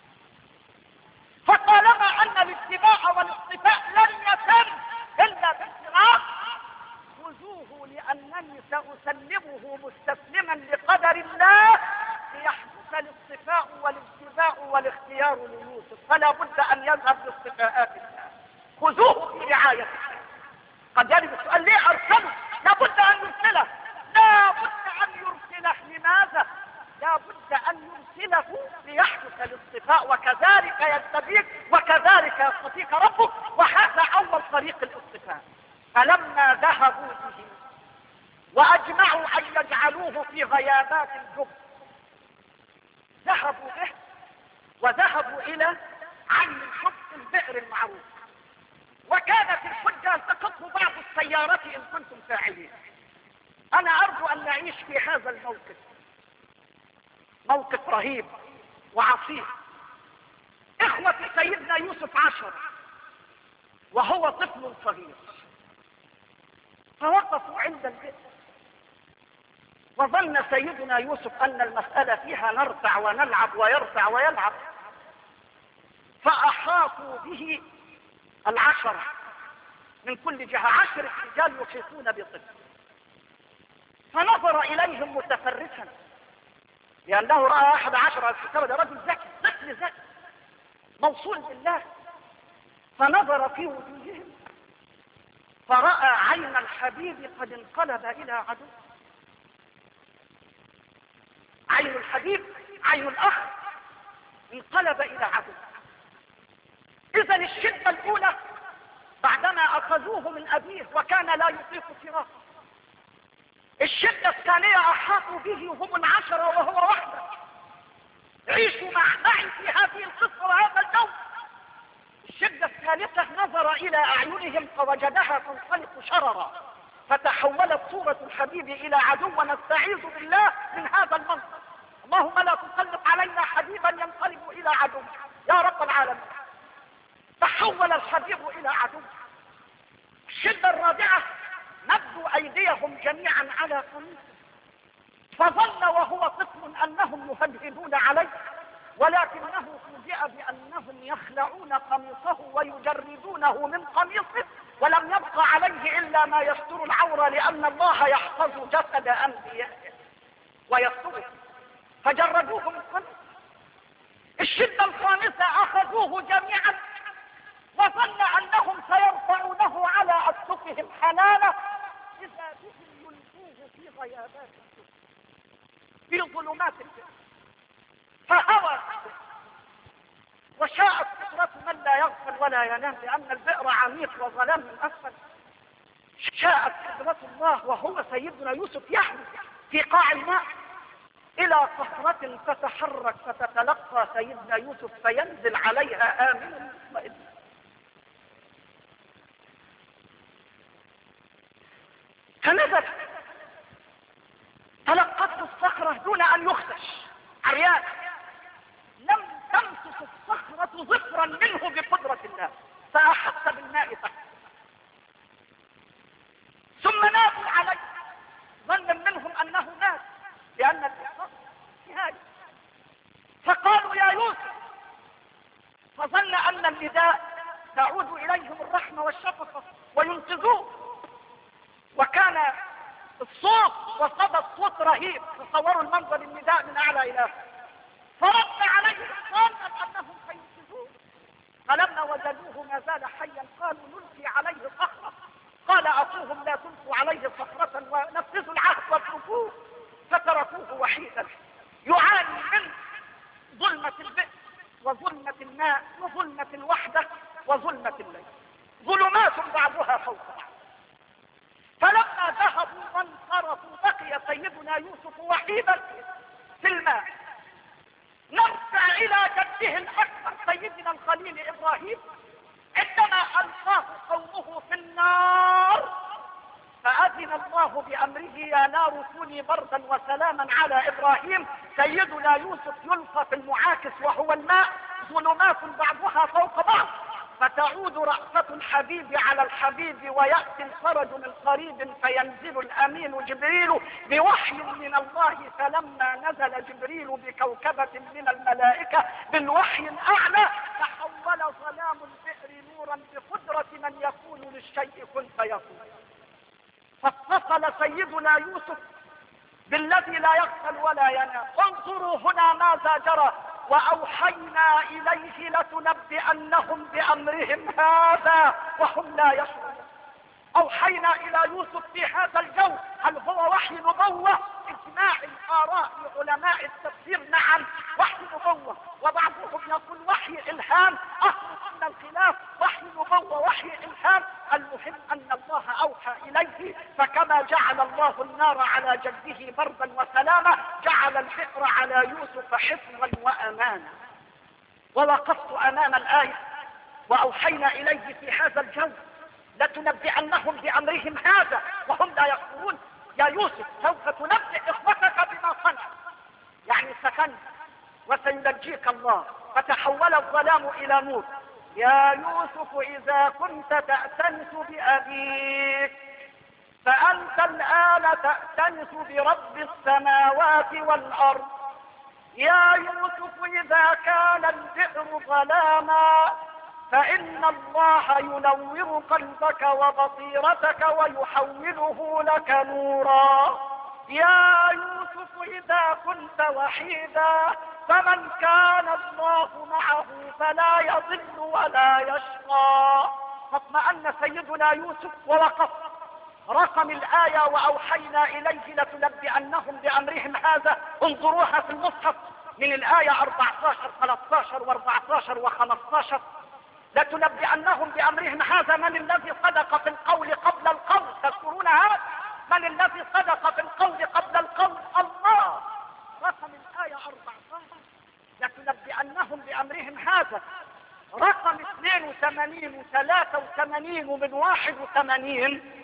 فطالما ان الاتباع والاصطفاء لن يتم الا بالصراط خذوه لانني ساسلمه مستسلما لقدر الله ليحدث الاصطفاء والاتباع والاختيار ليوسف، فلا بد ان يذهب باصطفاءات الله. خذوه في رعايته. قد يرد السؤال ليه ارسله؟ لا بد ان يرسله، لا بد ان يرسله. لماذا؟ لا بد ان يرسله ليحدث الاصطفاء، وكذلك يستبيك وكذلك يستطيع ربك، وهذا اول طريق الاصطفاء. فلما ذهبوا به واجمعوا ان يجعلوه في غيابات الجب، ذهبوا به وذهبوا الى عين الحب البئر المعروف، وكانت الحجة التقطه بعض السيارات ان كنتم فاعلين. انا ارجو ان نعيش في هذا الموقف، موقف رهيب وعصيب. اخوة سيدنا يوسف عشر وهو طفل صغير، فوقفوا عند البئر، وظن سيدنا يوسف ان المسألة فيها نرتع ونلعب ويرتع ويلعب، فاحاطوا به العشرة من كل جهة، عشر رجال يحيطون بطفل، فنظر اليهم متفرسا لانه راى احد عشر الكتاب، ده رجل ذكي، طفل ذكي موصول بالله. فنظر في وجوههم فرأى عين الحبيب قد انقلب الى عدو. عين الحبيب، عين الاخ، انقلب الى عدو. اذا الشدة الاولى بعدما اخذوه من ابيه وكان لا يطيق فراقه، الشدة الثانية احاطوا به وهم العشرة وهو وحده. عيشوا مع معي في هذه القصة وهذا الجو. الشدة الثالثة نظر الى اعينهم فوجدها تنطلق شررا، فتحولت صورة الحبيب الى عدو. ونستعيذ بالله من هذا المنظر. اللهم لا تسلط علينا حبيبا ينقلب الى عدو يا رب العالمين. تحول الحبيب الى عدو. الشدة الرابعة مدوا ايديهم جميعا على قميصه، فظن وهو طفل انهم يهدهدون عليه، ولكنه فوجئ بانهم يخلعون قميصه ويجردونه من قميصه، ولم يبقى عليه الا ما يستر العورة، لان الله يحفظ جسد انبيائه ويستره، فجردوه من قميصه. الشدة الخامسة اخذوه جميعا وظن انهم سيرفعونه على اكتفهم حنانه، اذا بهم يلقوه في غيابات الجب في ظلمات الجب، فهوى وشاءت فطرة من لا يغفل ولا ينام، لان البئر عميق وظلام من اسفل. شاءت قدرة الله وهو سيدنا يوسف يحمل في قاع الماء، الى صخرة تتحرك فتتلقى سيدنا يوسف فينزل عليها امنا مطمئنا. فنزل تلقته الصخرة دون ان يخدش، عريان، لم تمسس الصخرة ظفرا منه بقدرة الله، فاحس بالماء تحت. ثم نادوا عليه ظنا منهم انه مات لان الاحساس نهاية، فقالوا يا يوسف، فظن ان النداء تعود اليهم الرحمة والشفقة وينقذوه، وكان الصوت وصدى الصوت رهيب، تصوروا المنظر، النداء من اعلى اله، فرد عليه ظنا انهم سينقذوه، فلما وجدوه ما زال حيا قالوا نلقي عليه صخرة، قال اخوهم لا تلقوا عليه صخرة ونفذوا العهد واتركوه، فتركوه وحيدا يعاني من ظلمة البئر وظلمة الماء وظلمة الوحدة وظلمة الليل، ظلمات بعضها فوق بعض. فلما ذهبوا وانصرفوا بقي سيدنا يوسف وحيدا في الماء. نرجع الى جده الاكبر سيدنا الخليل ابراهيم، عندما القاه قومه في النار فاذن الله بامره يا نار كوني بردا وسلاما على ابراهيم، سيدنا يوسف يلقى في المعاكس وهو الماء، ظلمات بعضها فوق بعض، فتعود رأفة الحبيب على الحبيب ويأتي الفرج من قريب، فينزل الأمين جبريل بوحي من الله، فلما نزل جبريل بكوكبة من الملائكة بالوحي الأعلى تحول ظلام البئر نورا بقدرة من يقول للشيء كن فيكون. فاتصل سيدنا يوسف بالذي لا يغفل ولا ينام. انظروا هنا ماذا جرى، واوحينا اليه لتنبئنهم بامرهم هذا وهم لا يشعرون. اوحينا الى يوسف في هذا الجو، هل هو وحي نبوة؟ اجماع الاراء لعلماء التفسير نعم وحي نبوة، وبعضهم يقول وحي الهام، اخرج من الخلاف وحي نبوة وحي الهام. المهم ان الله اوحى اليه، فكما جعل الله النار على جده بردا وسلاما جعل البئر على يوسف حفظا وامانا. ووقفت امام الايه واوحينا اليه في هذا الجو لتنبئنهم بامرهم هذا وهم لا يشعرون. يا يوسف سوف تنبئ اخوتك بما صنعوا، يعني سكنت وسينجيك الله. فتحول الظلام الى نور. يا يوسف اذا كنت تأتنس بأبيك فأنت الآن تأتنس برب السماوات والأرض. يا يوسف إذا كان البئر ظلاما فإن الله ينور قلبك وبصيرتك ويحوله لك نورا. يا يوسف إذا كنت وحيدا فمن كان الله معه فلا يضل ولا يشقى. فاطمأن سيدنا يوسف ووقف. رقم الآية وأوحينا إليه لتنبئنهم بأمرهم هذا، انظروها في المصحف من الآية أربعة عشر ثلاثة عشر وأربعة عشر وخمسة عشر. لتنبئنهم بأمرهم هذا. من الذي صدق في القول قبل القول؟ تذكرون هذا؟ من الذي صدق في القول قبل القول؟ الله. رقم الآية أربعة عشر لتنبئنهم بأمرهم هذا. رقم اثنين وثمانين وثلاثة وثمانين ومن واحد وثمانين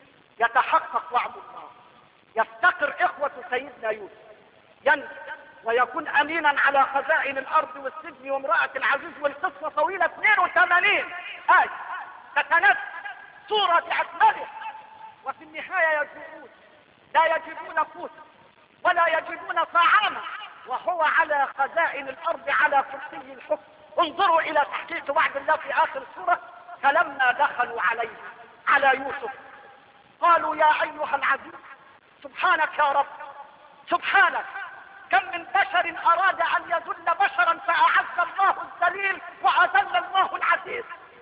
يتحقق وعد الله. يفتقر إخوة سيدنا يوسف، ينزل ويكون أمينا على خزائن الأرض والسجن وامرأة العزيز، والقصة طويلة اثنين وثمانين آية تتنزل سورة بأكملها. وفي النهاية يجوعون، لا يجدون قوتا ولا يجدون طعاما وهو على خزائن الأرض على كرسي الحكم. انظروا إلى تحقيق وعد الله في آخر السورة. فلما دخلوا عليه على يوسف قالوا يا أيها العزيز. سبحانك يا رب، سبحانك، كم من بشر أراد أن يذل بشرا فأعز الله الذليل وأذل الله العزيز.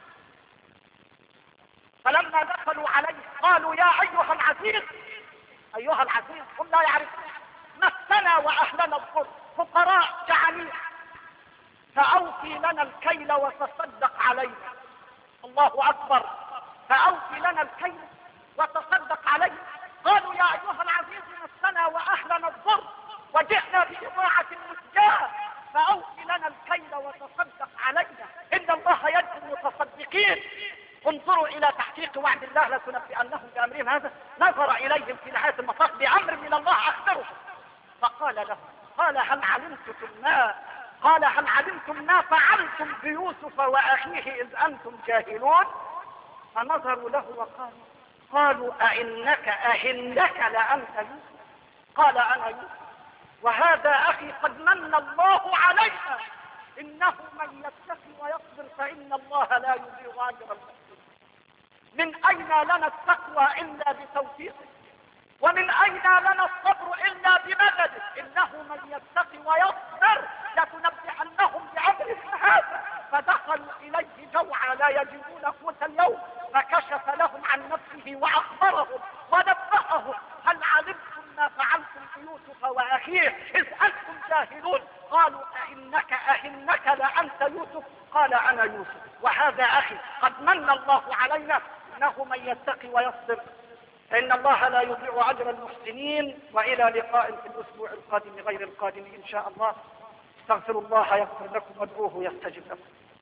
فلما دخلوا عليه قالوا يا أيها العزيز. أيها العزيز هم لا يعرفون. مسنا وأهلنا الضر، فقراء جعانين، فأوفي لنا الكيل وتصدق علينا. الله أكبر. فأوفي لنا الكيل وتصدق علينا. قالوا يا أيها العزيز مسنا وأهلنا الضر وجئنا بإضاعة مزجاة فأوفي لنا الكيل وتصدق علينا إن الله يجزي المتصدقين. انظروا إلى تحقيق وعد الله لتنبئنهم بأمرهم هذا. نظر إليهم في نهاية المطاف بأمر من الله أخبرهم فقال لهم قال هل علمتم ما قال هل علمتم ما فعلتم بيوسف وأخيه إذ أنتم جاهلون؟ فنظروا له وقالوا قالوا أئنك أهنك لأنت يوسف؟ قال أنا يوسف وهذا أخي قد من الله علينا إنه من يتقي ويصبر فإن الله لا يضيع أجر المحسنين. من أين لنا التقوى إلا بتوفيقه؟ ومن أين لنا الصبر إلا بمدده؟ إنه من يتقي ويصبر لتنبئنهم بأمرهم هذا. فدخلوا إليه جوعا لا يجدون قوت اليوم فكشف لهم عن نفسه وأخبرهم ونبأهم هل علمتم ما فعلتم بيوسف وأخيه إذ أنتم جاهلون؟ قالوا أئنك أئنك لأنت يوسف؟ قال أنا يوسف وهذا أخي قد من الله علينا إنه من يتقي ويصبر فإن الله لا يضيع أجر المحسنين. وإلى لقاء في الأسبوع القادم غير القادم إن شاء الله. استغفروا الله يغفر لكم وادعوه يستجب لكم.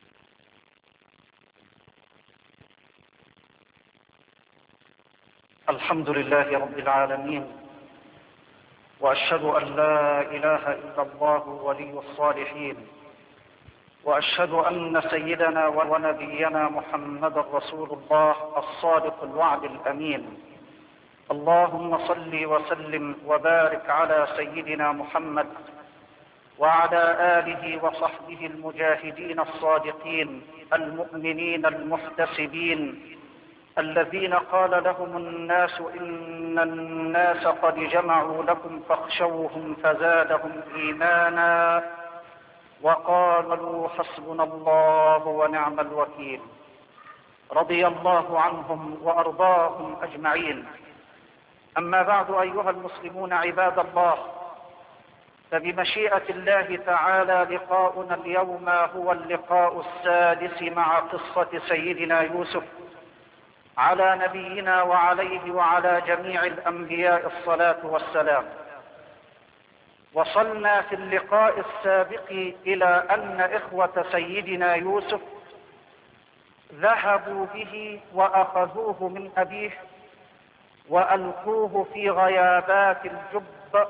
الحمد لله رب العالمين وأشهد أن لا إله إلا الله ولي الصالحين وأشهد أن سيدنا ونبينا محمد رسول الله الصادق الوعد الأمين. اللهم صل وسلم وبارك على سيدنا محمد وعلى آله وصحبه المجاهدين الصادقين المؤمنين المحتسبين الذين قال لهم الناس إن الناس قد جمعوا لكم فاخشوهم فزادهم إيمانا وقالوا حسبنا الله ونعم الوكيل. رضي الله عنهم وأرضاهم أجمعين. أما بعد أيها المسلمون عباد الله، فبمشيئة الله تعالى لقاؤنا اليوم هو اللقاء السادس مع قصة سيدنا يوسف على نبينا وعليه وعلى جميع الأنبياء الصلاة والسلام. وصلنا في اللقاء السابق إلى أن إخوة سيدنا يوسف ذهبوا به وأخذوه من أبيه وألقوه في غيابات الجب،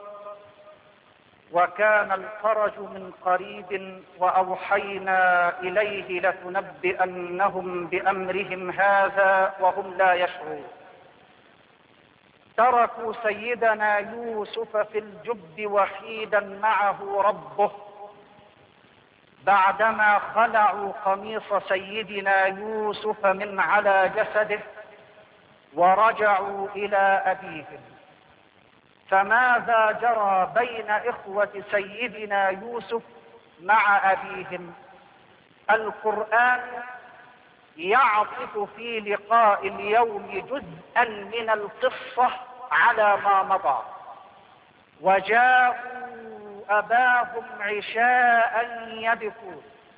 وكان الفرج من قريب وأوحينا إليه لتنبئنهم بأمرهم هذا وهم لا يشعرون. تركوا سيدنا يوسف في الجب وحيدا معه ربه بعدما خلعوا قميص سيدنا يوسف من على جسده ورجعوا إلى أبيهم. فماذا جرى بين إخوة سيدنا يوسف مع أبيهم؟ القرآن يعطف في لقاء اليوم جزءا من القصة على ما مضى. وجاءوا أباهم عشاء يبكون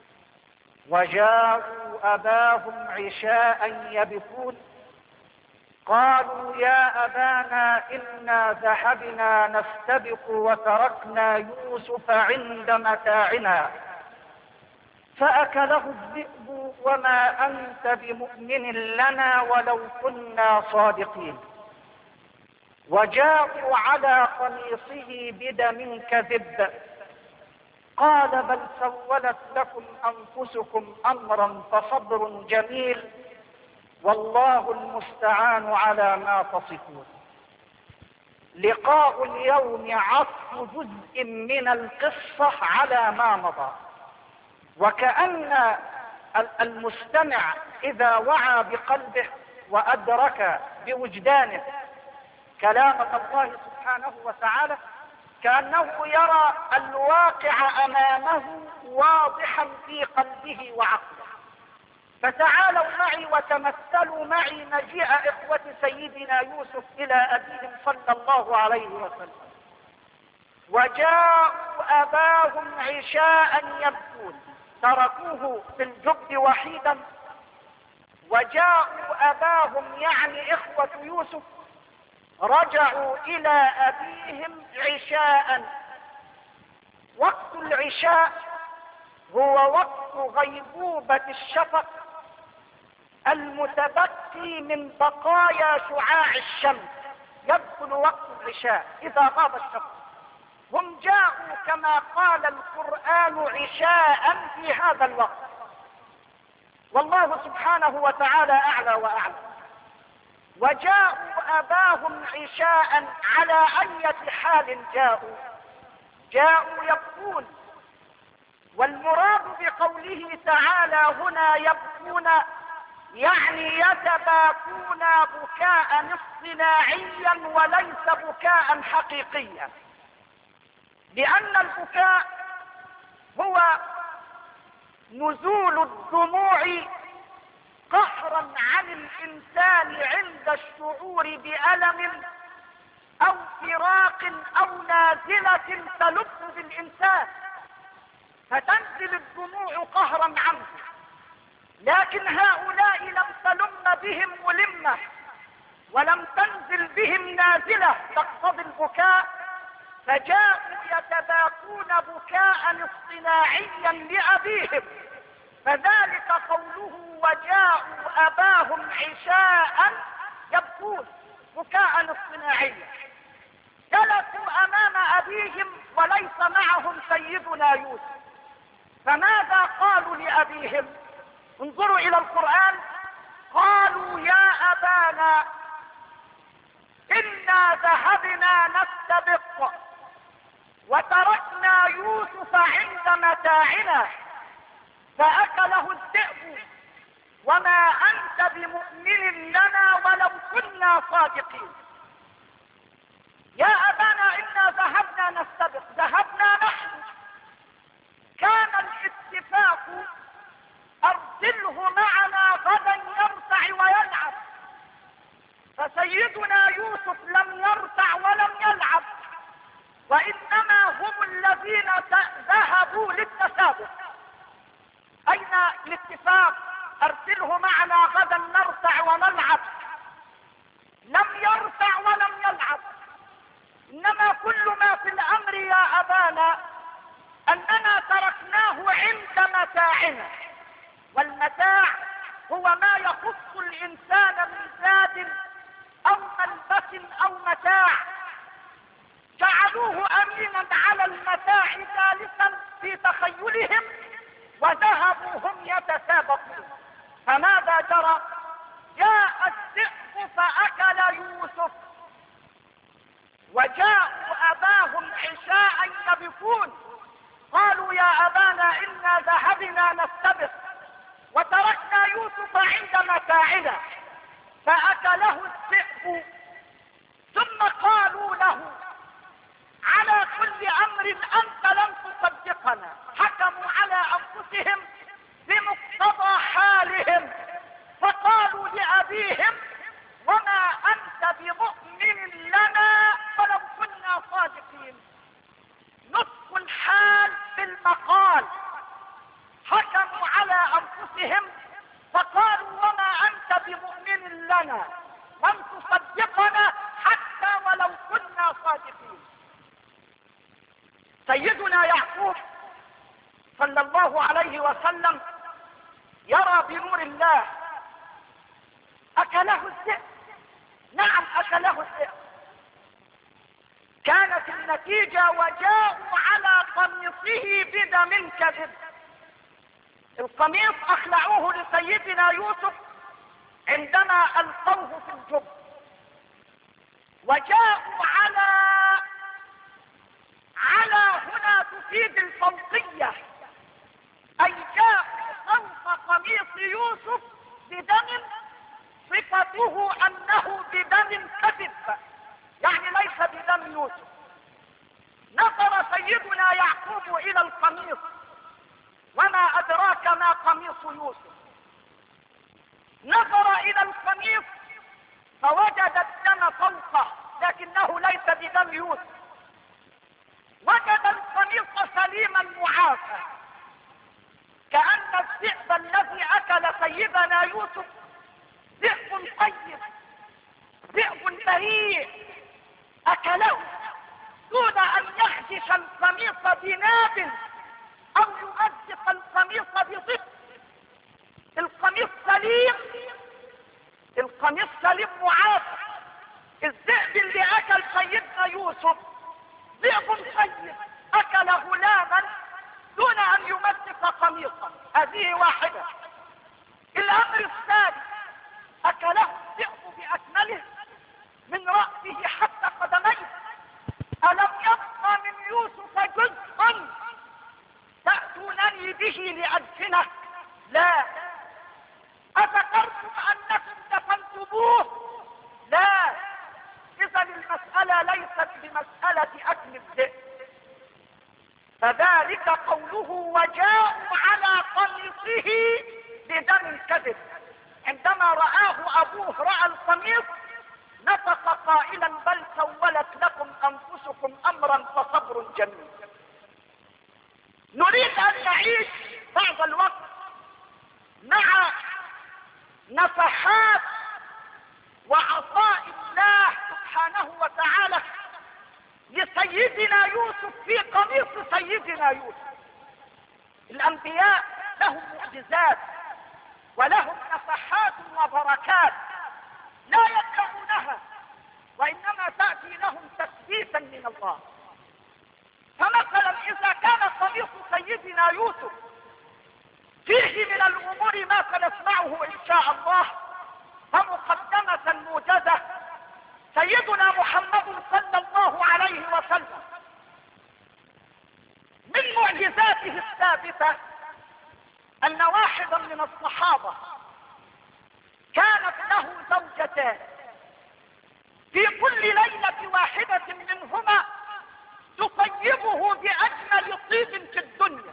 وجاءوا أباهم عشاء يبكون قالوا يا أبانا إنا ذهبنا نستبق وتركنا يوسف عند متاعنا فأكله الذئب وما أنت بمؤمن لنا ولو كنا صادقين. وجاءوا على قميصه بدم كذب قال بل سولت لكم أنفسكم أمرا فصبر جميل والله المستعان على ما تصفون. لقاء اليوم عطف جزء من القصة على ما مضى، وكأن المستمع إذا وعى بقلبه وأدرك بوجدانه كلام الله سبحانه وتعالى كأنه يرى الواقع أمامه واضحا في قلبه وعقله. فتعالوا معي وتمثلوا معي مجيء إخوة سيدنا يوسف إلى أبيهم صلى الله عليه وسلم. وجاءوا أباهم عشاء يبكون، تركوه في الجب وحيدا وجاءوا أباهم يعني إخوة يوسف رجعوا إلى أبيهم عشاء وقت العشاء هو وقت غيبوبة الشفق المتبقي من بقايا شعاع الشمس. يدخل وقت العشاء إذا غاب الشفق. هم جاءوا كما قال القرآن عشاء في هذا الوقت، والله سبحانه وتعالى أعلى وأعلى. وجاءوا أباهم عشاء، على أي حال جاءوا؟ جاءوا يبكون. والمراد بقوله تعالى هنا يبكون يعني يتباكون بكاء اصطناعيا وليس بكاء حقيقيا، لأن البكاء هو نزول الدموع قهرا عن الإنسان عند الشعور بألم أو فراق أو نازلة تلف بالإنسان، فتنزل الدموع قهرا عنه. لكن هؤلاء لم تلم بهم ملمة ولم تنزل بهم نازلة تقتضي البكاء، فجاءوا يتباكون بكاء اصطناعيا لأبيهم. فذلك قوله وجاءوا أباهم عشاء يبكون بكاء اصطناعيا. جلسوا أمام أبيهم وليس معهم سيدنا يوسف، فماذا قالوا لأبيهم؟ انظروا إلى القرآن. قالوا يا أبانا إنا ذهبنا نستبق وتركنا يوسف عند متاعنا فأكله الذئب وما أنت بمؤمن لنا ولو كنا صادقين. يا أبانا إنا ذهبنا نستبق، ذهبنا نحن. كان الاتفاق أرسله معنا غدا يرتع ويلعب، فسيدنا يوسف لم يرتع ولم يلعب، وإنما هم الذين ذهبوا للتسابق. أين الاتفاق؟ أرسله معنا غدا نرتع ونلعب. لم يرتع ولم يلعب، إنما كل ما في الأمر يا أبانا أننا تركناه عند متاعنا، والمتاع هو ما يخص الإنسان من زاد أو ملبس أو متاع. جعلوه أمينا على المتاع جالسا في تخيلهم وذهبوا هم يتسابقون. فماذا جرى؟ جاء الذئب فأكل يوسف، وجاءوا أباهم عشاء يبكون. قالوا يا أبانا إنا ذهبنا نستبق وتركنا يوسف عند متاعنا فأكله الذئب. ثم قالوا له على كل أمر أنت لن تصدقنا. حكموا على أنفسهم بمقتضى حالهم، فقالوا لأبيهم وما أنت بمؤمن لنا ولو كنا صادقين. نطق الحال بالمقال. حكموا على أنفسهم فقالوا وما أنت بمؤمن لنا لن تصدقنا حتى ولو كنا صادقين. سيدنا يعقوب صلى الله عليه وسلم يرى بنور الله. أكله الذئب، نعم أكله الذئب. كانت النتيجة وجاءوا على قميصه بدم كذب. القميص أخلعوه لسيدنا يوسف عندما ألقوه في الجب، وجاءوا على على هنا تفيد الفوقية، أي جاءوا فوق قميص يوسف بدم صفته أنه بدم كذب، يعني ليس بدم يوسف. نظر سيدنا يعقوب إلى القميص، وما أدراك ما قميص يوسف. نظر إلى القميص فوجد الدم فوقه لكنه ليس بدم يوسف. وجد القميص سليما معافى، كأن الذئب الذي أكل سيدنا يوسف ذئب طيب، ذئب بريء أكله. دون ان يخدش القميص بناب او يمزق القميص بضب. القميص سليم، القميص سليم معافى. الذئب اللي اكل سيدنا يوسف ذئب طيب اكل غلاما دون ان يمزق قميصا، هذه واحدة. الامر الثاني اكله الذئب باكمله من رأسه حتى قدميه. ألم يبقى من يوسف جزء تأتونني به لأدفنه؟ لا. أذكرتم أنكم دفنتموه؟ لا. إذا المسألة ليست بمسألة أكل الذئب. فذلك قوله وجاءوا على قميصه بدم الكذب. عندما رآه أبوه رأى القميص نطق قائلا بل سولت لكم انفسكم امرا فصبر جميل. نريد ان نعيش بعض الوقت مع نفحات وعطاء الله سبحانه وتعالى لسيدنا يوسف في قميص سيدنا يوسف. الانبياء لهم معجزات ولهم نفحات وبركات لا يكرهونها، وانما تأتي لهم تثبيتا من الله. فمثلا اذا كان قميص سيدنا يوسف فيه من الامور ما سنسمعه ان شاء الله، فمقدمة موجزة سيدنا محمد صلى الله عليه وسلم من معجزاته الثابتة ان واحدا من الصحابة كانت له زوجتان، في كل ليلة واحدة منهما تطيبه بأجمل طيب في الدنيا.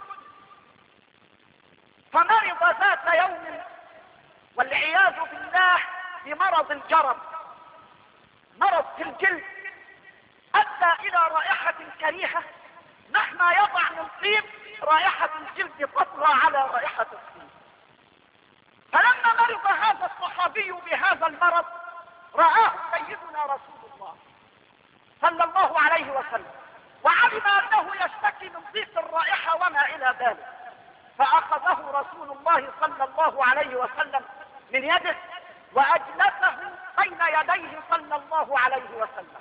فمرض ذات يوم والعياذ بالله بمرض الجرب، مرض في الجلد أدى إلى رائحة كريهة. مهما يضع من طيب رائحة الجلد تطغى على رائحة الطيب. فلما مرض هذا الصحابي بهذا المرض رآه سيدنا رسول الله صلى الله عليه وسلم، وعلم انه يشتكي من ضيق الرائحة وما الى ذلك، فاخذه رسول الله صلى الله عليه وسلم من يده واجلسه بين يديه صلى الله عليه وسلم،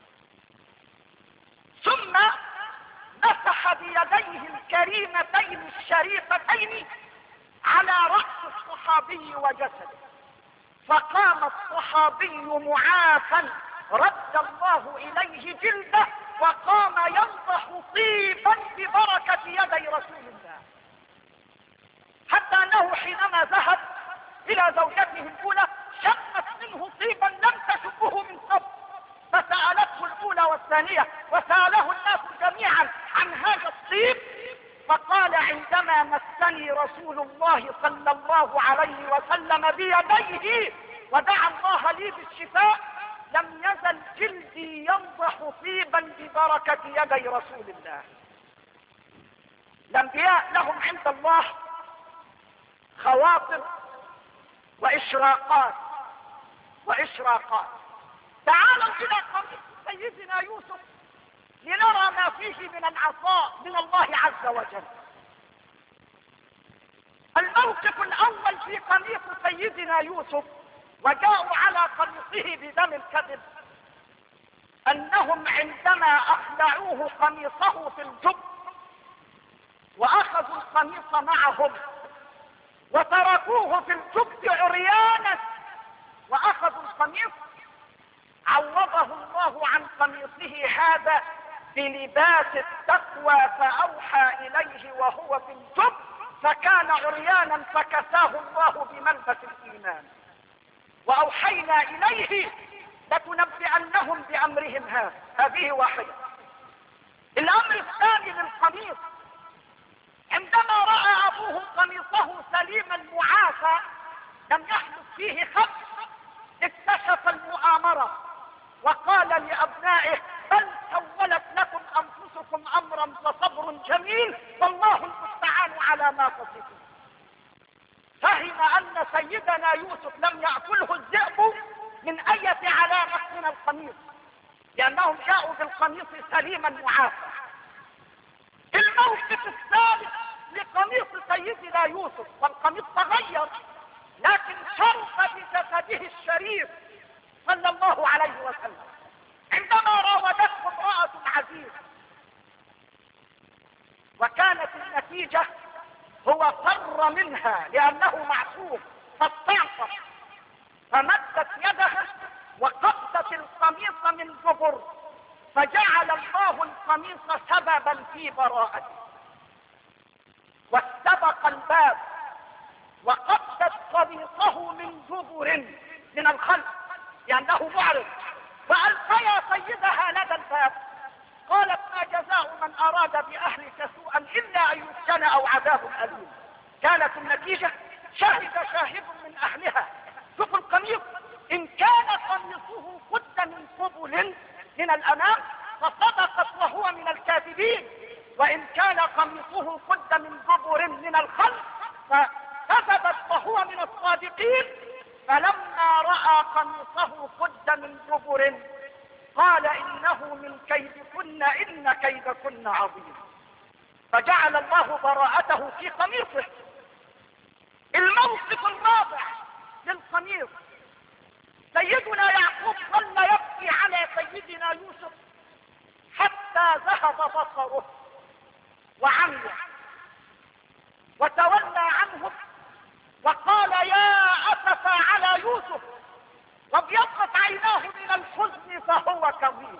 ثم مسح بيديه الكريمتين الشريفتين على رأس الصحابي وجسده، فقام الصحابي معافا رد الله اليه جلده وقام ينضح طيبا ببركة يدي رسول الله، حتى انه حينما ذهب الى زوجته الاولى شمت منه طيبا لم تشبه من قبل، فسألته الاولى والثانية وسأله الناس جميعا عن هذا الطيب، فقال عندما مسني رسول الله صلى الله عليه وسلم بيديه ودعا الله لي بالشفاء لم يزل جلدي ينضح طيبا ببركة يدي رسول الله. الانبياء لهم عند الله خواطر واشراقات واشراقات. تعالوا الى قميص سيدنا يوسف لنرى ما فيه من العطاء من الله عز وجل. الموقف الاول في قميص سيدنا يوسف وجاءوا على قميصه بدم الكذب انهم عندما اخلعوه قميصه في الجب واخذوا القميص معهم وتركوه في الجب عريانا واخذوا القميص، عوضه الله عن قميصه هذا بلباس التقوى فاوحى اليه وهو في الجب فكان عريانا فكساه الله بملبس الايمان. واوحينا اليه لتنبئنهم بامرهم هذا. هذه واحدة. الامر الثاني للقميص، عندما راى ابوه قميصه سليما معافى لم يحدث فيه خبث اكتشف المؤامرة وقال لابنائه بل سولت لكم انفسكم امرا فصبر جميل والله المستعان على ما تصفون. فهم ان سيدنا يوسف لم يأكله الذئب من اية علامة من القميص، لأنهم جاءوا بالقميص سليما معافى. الموقف الثالث لقميص سيدنا يوسف، والقميص تغير لكن شرف بجسده الشريف صلى الله عليه وسلم عندما راودته امرأة العزيز، وكانت النتيجة هو فر منها لأنه معصوم فاستعصت، فمدت يدها وقبضت القميص من دبر، فجعل الله القميص سببا في براءته، واستبق الباب وقبضت قميصه من دبر من الخلف لأنه معرض، فألقيا سيدها لدى الباب. قالت: ما جزاء من أراد بأهلك سوءا إلا أن يسجن أو عذاب أليم. كانت النتيجة شهد شاهد من أهلها. شوفوا القميص، إن كان قميصه قد من قبل من الأمام فصدقت وهو من الكاذبين، وإن كان قميصه قد من دبر من الخلف فكذبت وهو من الصادقين. فلما رأى قميصه قد من دبر قال: إنه من كيدكن إن كيدكن عظيم، فجعل الله براءته في قميصه. الموقف الرابع للقميص، سيدنا يعقوب ظل يبكي على سيدنا يوسف حتى ذهب بصره وعمي وتولى عنه وقال: يا أسف على يوسف، وابيضت عيناه من الحزن فهو كظيم.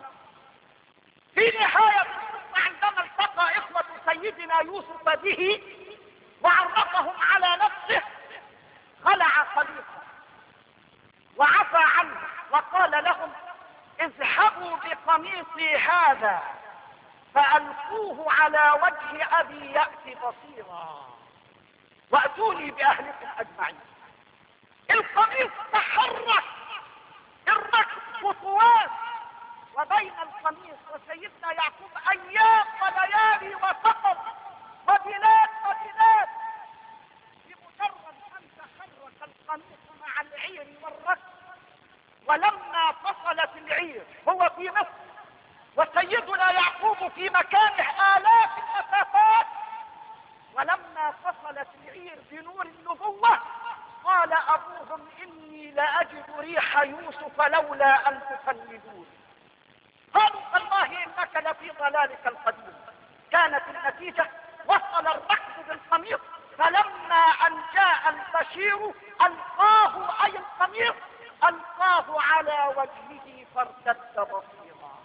في نهاية القصة عندما التقى إخوة سيدنا يوسف به وعرفهم على نفسه خلع خليقه وعفى عنه وقال لهم: اذهبوا بقميصي هذا فألقوه على وجه أبي يأتي بصيرا وأتوني بأهلكم أجمعين. القميص تحرك الركب خطوات، وبين القميص وسيدنا يعقوب أيام وليالي وسفر وبلاد وبلاد. بمجرد أن تحرك القميص مع العير والركب، ولما فصلت العير هو في مصر وسيدنا يعقوب في مكانه آلاف المسافات، ولما فصلت العير بنور النبوة قال أبوهم: إني لأجد ريح يوسف لولا أن تفندون. قالوا: تالله إنك لفي ضلالك القديم. كانت النتيجة وصل الركب بالقميص، فلما أن جاء البشير ألقاه، أي القميص ألقاه على وجهه فارتد بصيرا.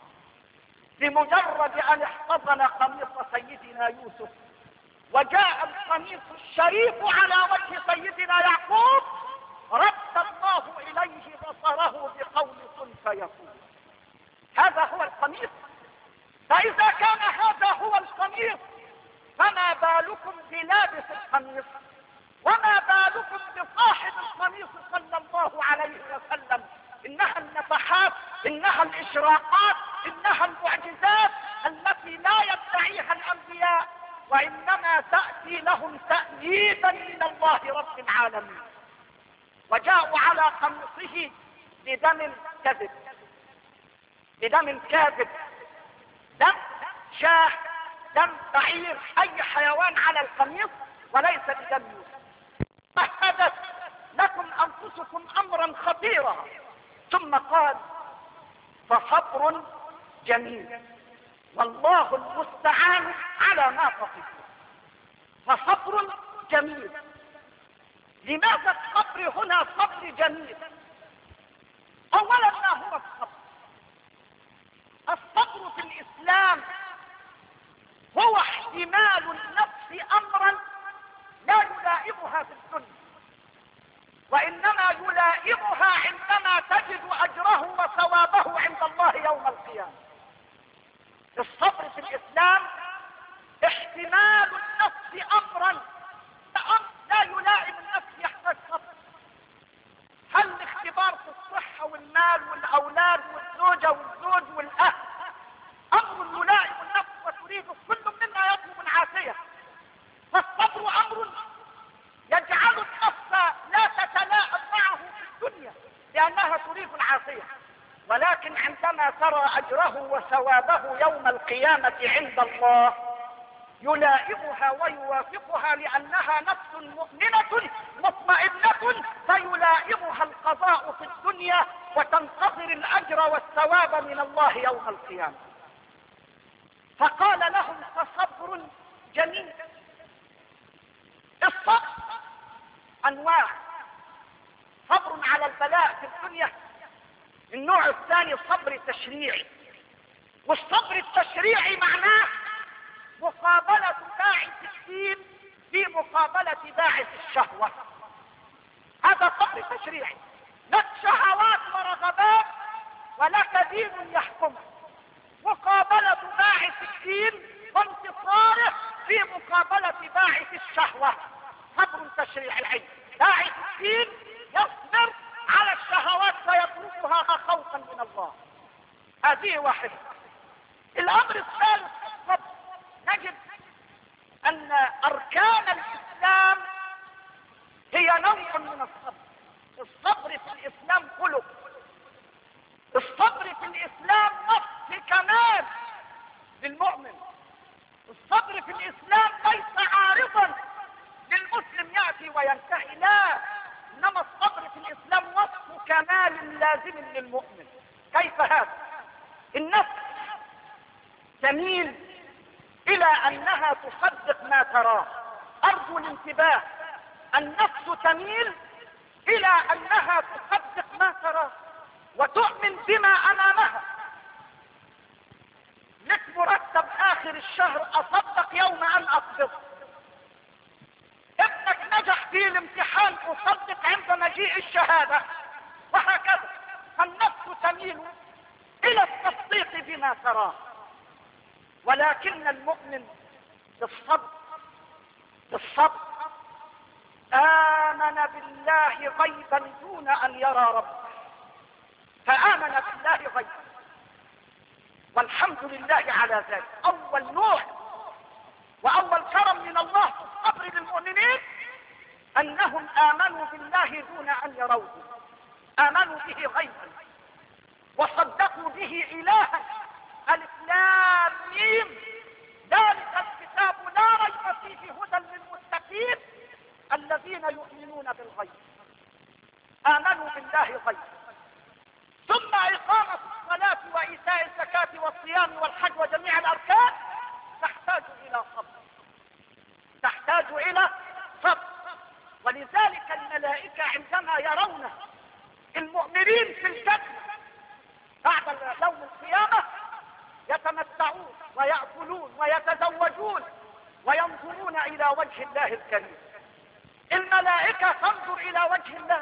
بمجرد أن احتضن قميص سيدنا يوسف وجاء القميص الشريف على وجه سيدنا يعقوب، رد الله إليه بصره بقول كن فيكون. هذا هو القميص. فإذا كان هذا هو القميص فما بالكم بلابس القميص، وما بالكم بصاحب القميص صلى الله عليه وسلم. إنها النفحات، إنها الإشراقات، إنها المعجزات التي لا يدعيها الأنبياء، وإنما تأتي لهم تأييدا من الله رب العالمين. وجاءوا على قميصه بدم كذب، بدم كاذب، دم شاه، دم بعير، أي حيوان على القميص، وليس بدم يوسف. مهدت لكم أنفسكم أمرا خطيرا. ثم قال: فصبر جميل والله المستعان على ما تصفون. فصبر جميل. لماذا الصبر هنا صبر جميل؟ اولا، ما هو الصبر؟ الصبر في الاسلام هو احتمال النفس امرا لا يلائمها في الدنيا، وانما يلائمها عندما تجد اجره وثوابه عند الله يوم القيامه. الصبر في الاسلام احتمال النفس امرا لا يلائم النفس يحتاج صبر. هل الاختبار في الصحه والمال والاولاد والزوجه والزوج والاهل امر يلائم النفس وتريده؟ كل منا يطلب العافيه. فالصبر امر يجعل النفس لا تتلائم معه في الدنيا لانها تريد العافيه، ولكن عندما ترى أجره وثوابه يوم القيامة عند الله يلائمها ويوافقها، لأنها نفس مؤمنة مطمئنة، فيلائمها القضاء في الدنيا وتنتظر الأجر والثواب من الله يوم القيامة. فقال لهم: فصبر جميل. الصبر أنواع: صبر على البلاء في الدنيا، النوع الثاني صبر تشريعي. والصبر التشريعي معناه مقابلة باعث الدين في مقابلة باعث الشهوة. هذا صبر تشريعي، لك شهوات ورغبات ولك دين يحكمك، مقابلة باعث الدين وانتصاره في مقابلة باعث الشهوة. صبر تشريعي، باعث الدين يصبر على الشهوات فيتركها خوفا من الله. هذه واحدة. الأمر الثالث الصبر. نجد أن أركان الإسلام هي نوع من الصبر. الصبر في الإسلام خلق. الصبر في الإسلام نصف كمال للمؤمن. الصبر في الإسلام ليس عارضا للمسلم يأتي وينتهي، لا، إنما الصبر في الإسلام وصف كمال لازم للمؤمن. كيف هذا؟ النفس تميل إلى أنها تصدق ما تراه. أرجو الانتباه، النفس تميل إلى أنها تصدق ما تراه وتؤمن بما أمامها. لك مرتب آخر الشهر، أصدق يوم أن أقبض. ابنك نجح في الامتحان، أصدق عند مجيء الشهادة، وهكذا. فالنفس تميل إلى التصديق بما تراه. ولكن المؤمن بالصبر بالصبر آمن بالله غيبا دون أن يرى ربه، فآمن بالله غيبا، والحمد لله على ذلك. أول نوع وأول كرم من الله في الصبر للمؤمنين أنهم آمنوا بالله دون أن يروه، آمنوا به غيبا وصدقوا به إلها. ألف لام ميم، ذلك الكتاب لا ريب فيه هدى للمتقين الذين يؤمنون بالغيب. آمنوا بالله غيبا. ثم إقامة الصلاة وإيتاء الزكاة والصيام والحج وجميع الأركان تحتاج إلى صبر، تحتاج إلى صبر. ولذلك الملائكة عندما يرون المؤمنين في الجنة بعد يوم القيامة يتمتعون ويأكلون ويتزوجون وينظرون إلى وجه الله الكريم. الملائكة تنظر إلى وجه الله،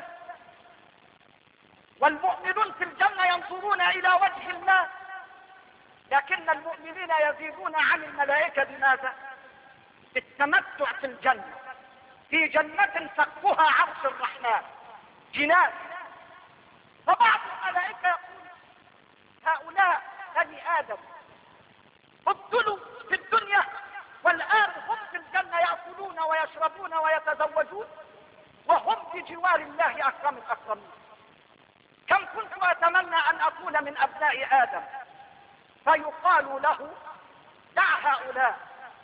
والمؤمنون في الجنة ينظرون إلى وجه الله. لكن المؤمنين يزيدون عن الملائكة بماذا؟ بالتمتع في الجنة، في جنة سقفها عرش الرحمن، جنان. فبعض الملائكة يقول: هؤلاء بني آدم ابتلوا في الدنيا والآن هم في الجنة يأكلون ويشربون ويتزوجون وهم بجوار الله أكرم الأكرمين. كم كنت أتمنى أن أكون من أبناء آدم. فيقال له: دع هؤلاء،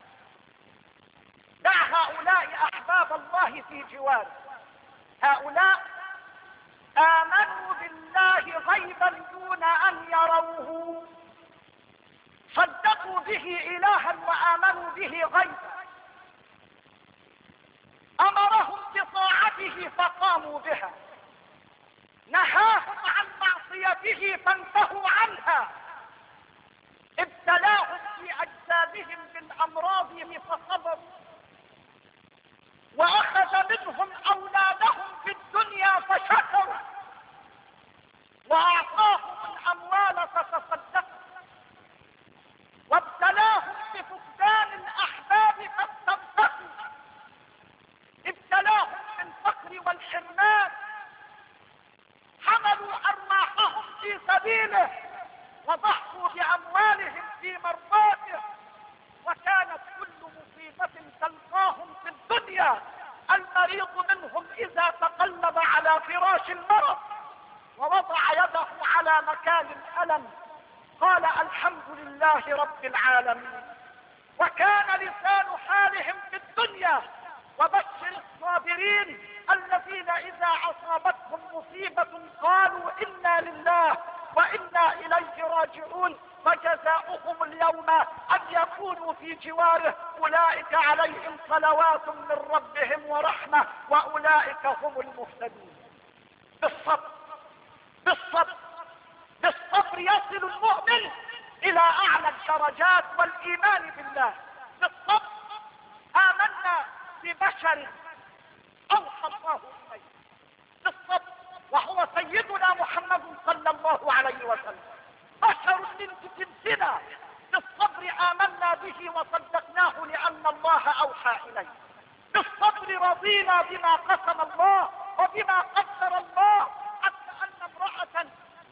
دع هؤلاء أحباب الله في جواره. هؤلاء آمنوا بالله غيبا دون أن يروه، صدقوا به إلها وآمنوا به غيبا، أمرهم بطاعته فقاموا بها، نهاهم عن معصيته فانتهوا عنها، ابتلاهم في أجسادهم بالأمراض فصبروا، وأخذ منهم أولادهم في الدنيا فشكروا، وأعطاهم الأموال فتصدقوا، وابتلاهم بفقدان الأحباب فاستنفقوا، ابتلاهم بالفقر والحرمان، حملوا أرواحهم في سبيله وضحوا بأموالهم في مرضاته. وكانت كل مصيبة تلقاهم في الدنيا، المريض منهم إذا تقلب على فراش المرض ووضع يده على مكان الألم قال الحمد لله رب العالمين. وكان لسان حالهم في الدنيا وبشر الصابرين الذين إذا أصابتهم مصيبة قالوا إنا لله وإنا إليه راجعون فجزاؤهم اليوم أن يكونوا في جواره أولئك عليهم صلوات من ربهم ورحمة وأولئك هم المهتدون. بالصبر بالصبر بالصبر يصل المؤمن إلى أعلى الدرجات والإيمان بالله. بالصبر آمنا ببشر أوحى الله إليه بالصبر وهو سيدنا محمد صلى الله عليه وسلم، بشر من جنسنا. بالصبر آمنا به وصدقناه لأن الله أوحى إليه. بالصبر رضينا بما قسم الله وبما قدر الله، حتى أن امرأة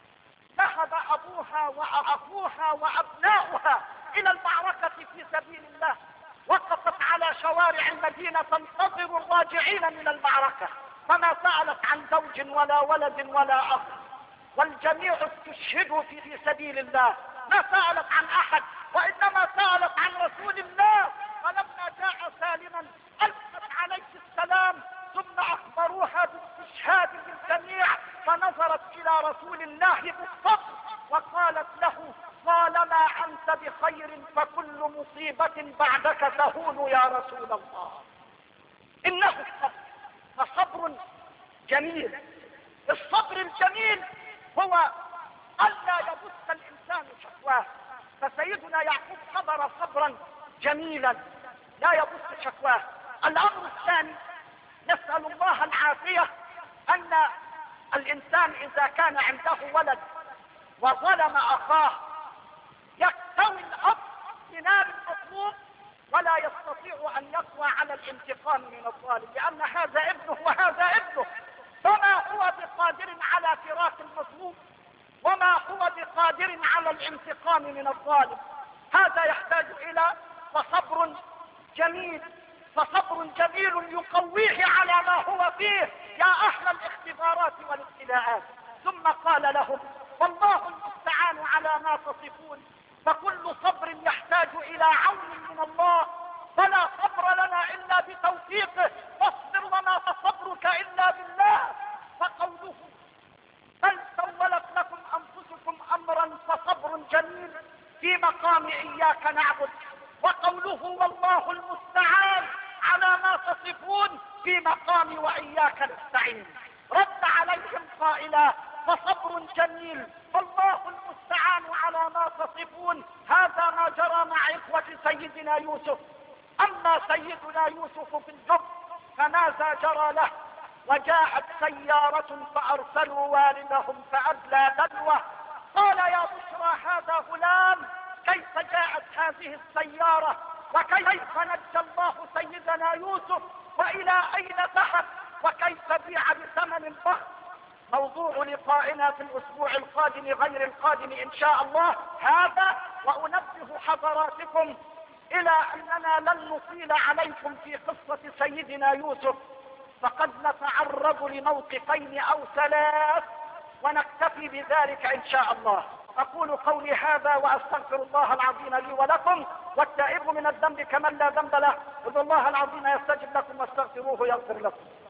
ذهب أبوها وأخوها وأبناؤها إلى المعركة في سبيل الله، وقفت على شوارع المدينة تنتظر الراجعين من المعركة، فما سألت عن زوج ولا ولد ولا أخ، والجميع استشهدوا في سبيل الله، ما سألت عن أحد وإنما سألت عن رسول الله. فلما جاء سالما ألقت عليه السلام ثم أخبروها باستشهاد الجميع، فنظرت إلى رسول الله بالصبر وقالت له طالما أنت بخير فكل مصيبة بعدك تهون يا رسول الله. إنه الصبر، فصبر جميل. الصبر الجميل هو ألا يبث الإنسان شكواه، فسيدنا يعقوب صبر صبرا جميلا لا يبث شكواه. الأمر الثاني نسأل الله العافية، أن الإنسان إذا كان عنده ولد وظلم أخاه يكتوي الأب بنار المطلوب ولا يستطيع أن يقوى على الانتقام من الظالم، لأن هذا ابنه وهذا ابنه، فما هو بقادر على فراق المظلوم وما هو بقادر على الانتقام من الظالم. هذا يحتاج إلى فصبر جميل، فصبر جميل يقويه على ما هو فيه يا أهل الاختبارات والابتلاءات. ثم قال لهم والله المستعان على ما تصفون، فكل صبر يحتاج إلى عون من الله، فلا صبر لنا إلا بتوفيقه، فاصبر وما صبرك إلا بالله. فقوله بل سولت لكم أنفسكم أمرا فصبر جميل في مقام إياك نعبد، وقوله والله المستعان على ما تصفون في مقام وإياك نستعين. رد عليهم قائلا فصبر جميل والله المستعان على ما تصفون. هذا ما جرى مع إخوة سيدنا يوسف. أما سيدنا يوسف في الجب فماذا جرى له؟ وجاءت سيارة فأرسلوا والدهم فأدلى دلوه، قال يا بشرى هذا غلام، كيف جاءت هذه السيارة وكيف نجى الله سيدنا يوسف وإلى أين ذهب وكيف بيع بثمن ضخم؟ موضوع لقائنا في الأسبوع القادم غير القادم إن شاء الله هذا. وأنبه حضراتكم إلى أننا لن نطيل عليكم في قصة سيدنا يوسف، فقد نتعرض لموقفين أو ثلاث ونكتفي بذلك إن شاء الله. أقول قولي هذا وأستغفر الله العظيم لي ولكم، والتائب من الذنب كمن لا ذنب له، ادعوا الله العظيم يستجب لكم واستغفروه يغفر لكم.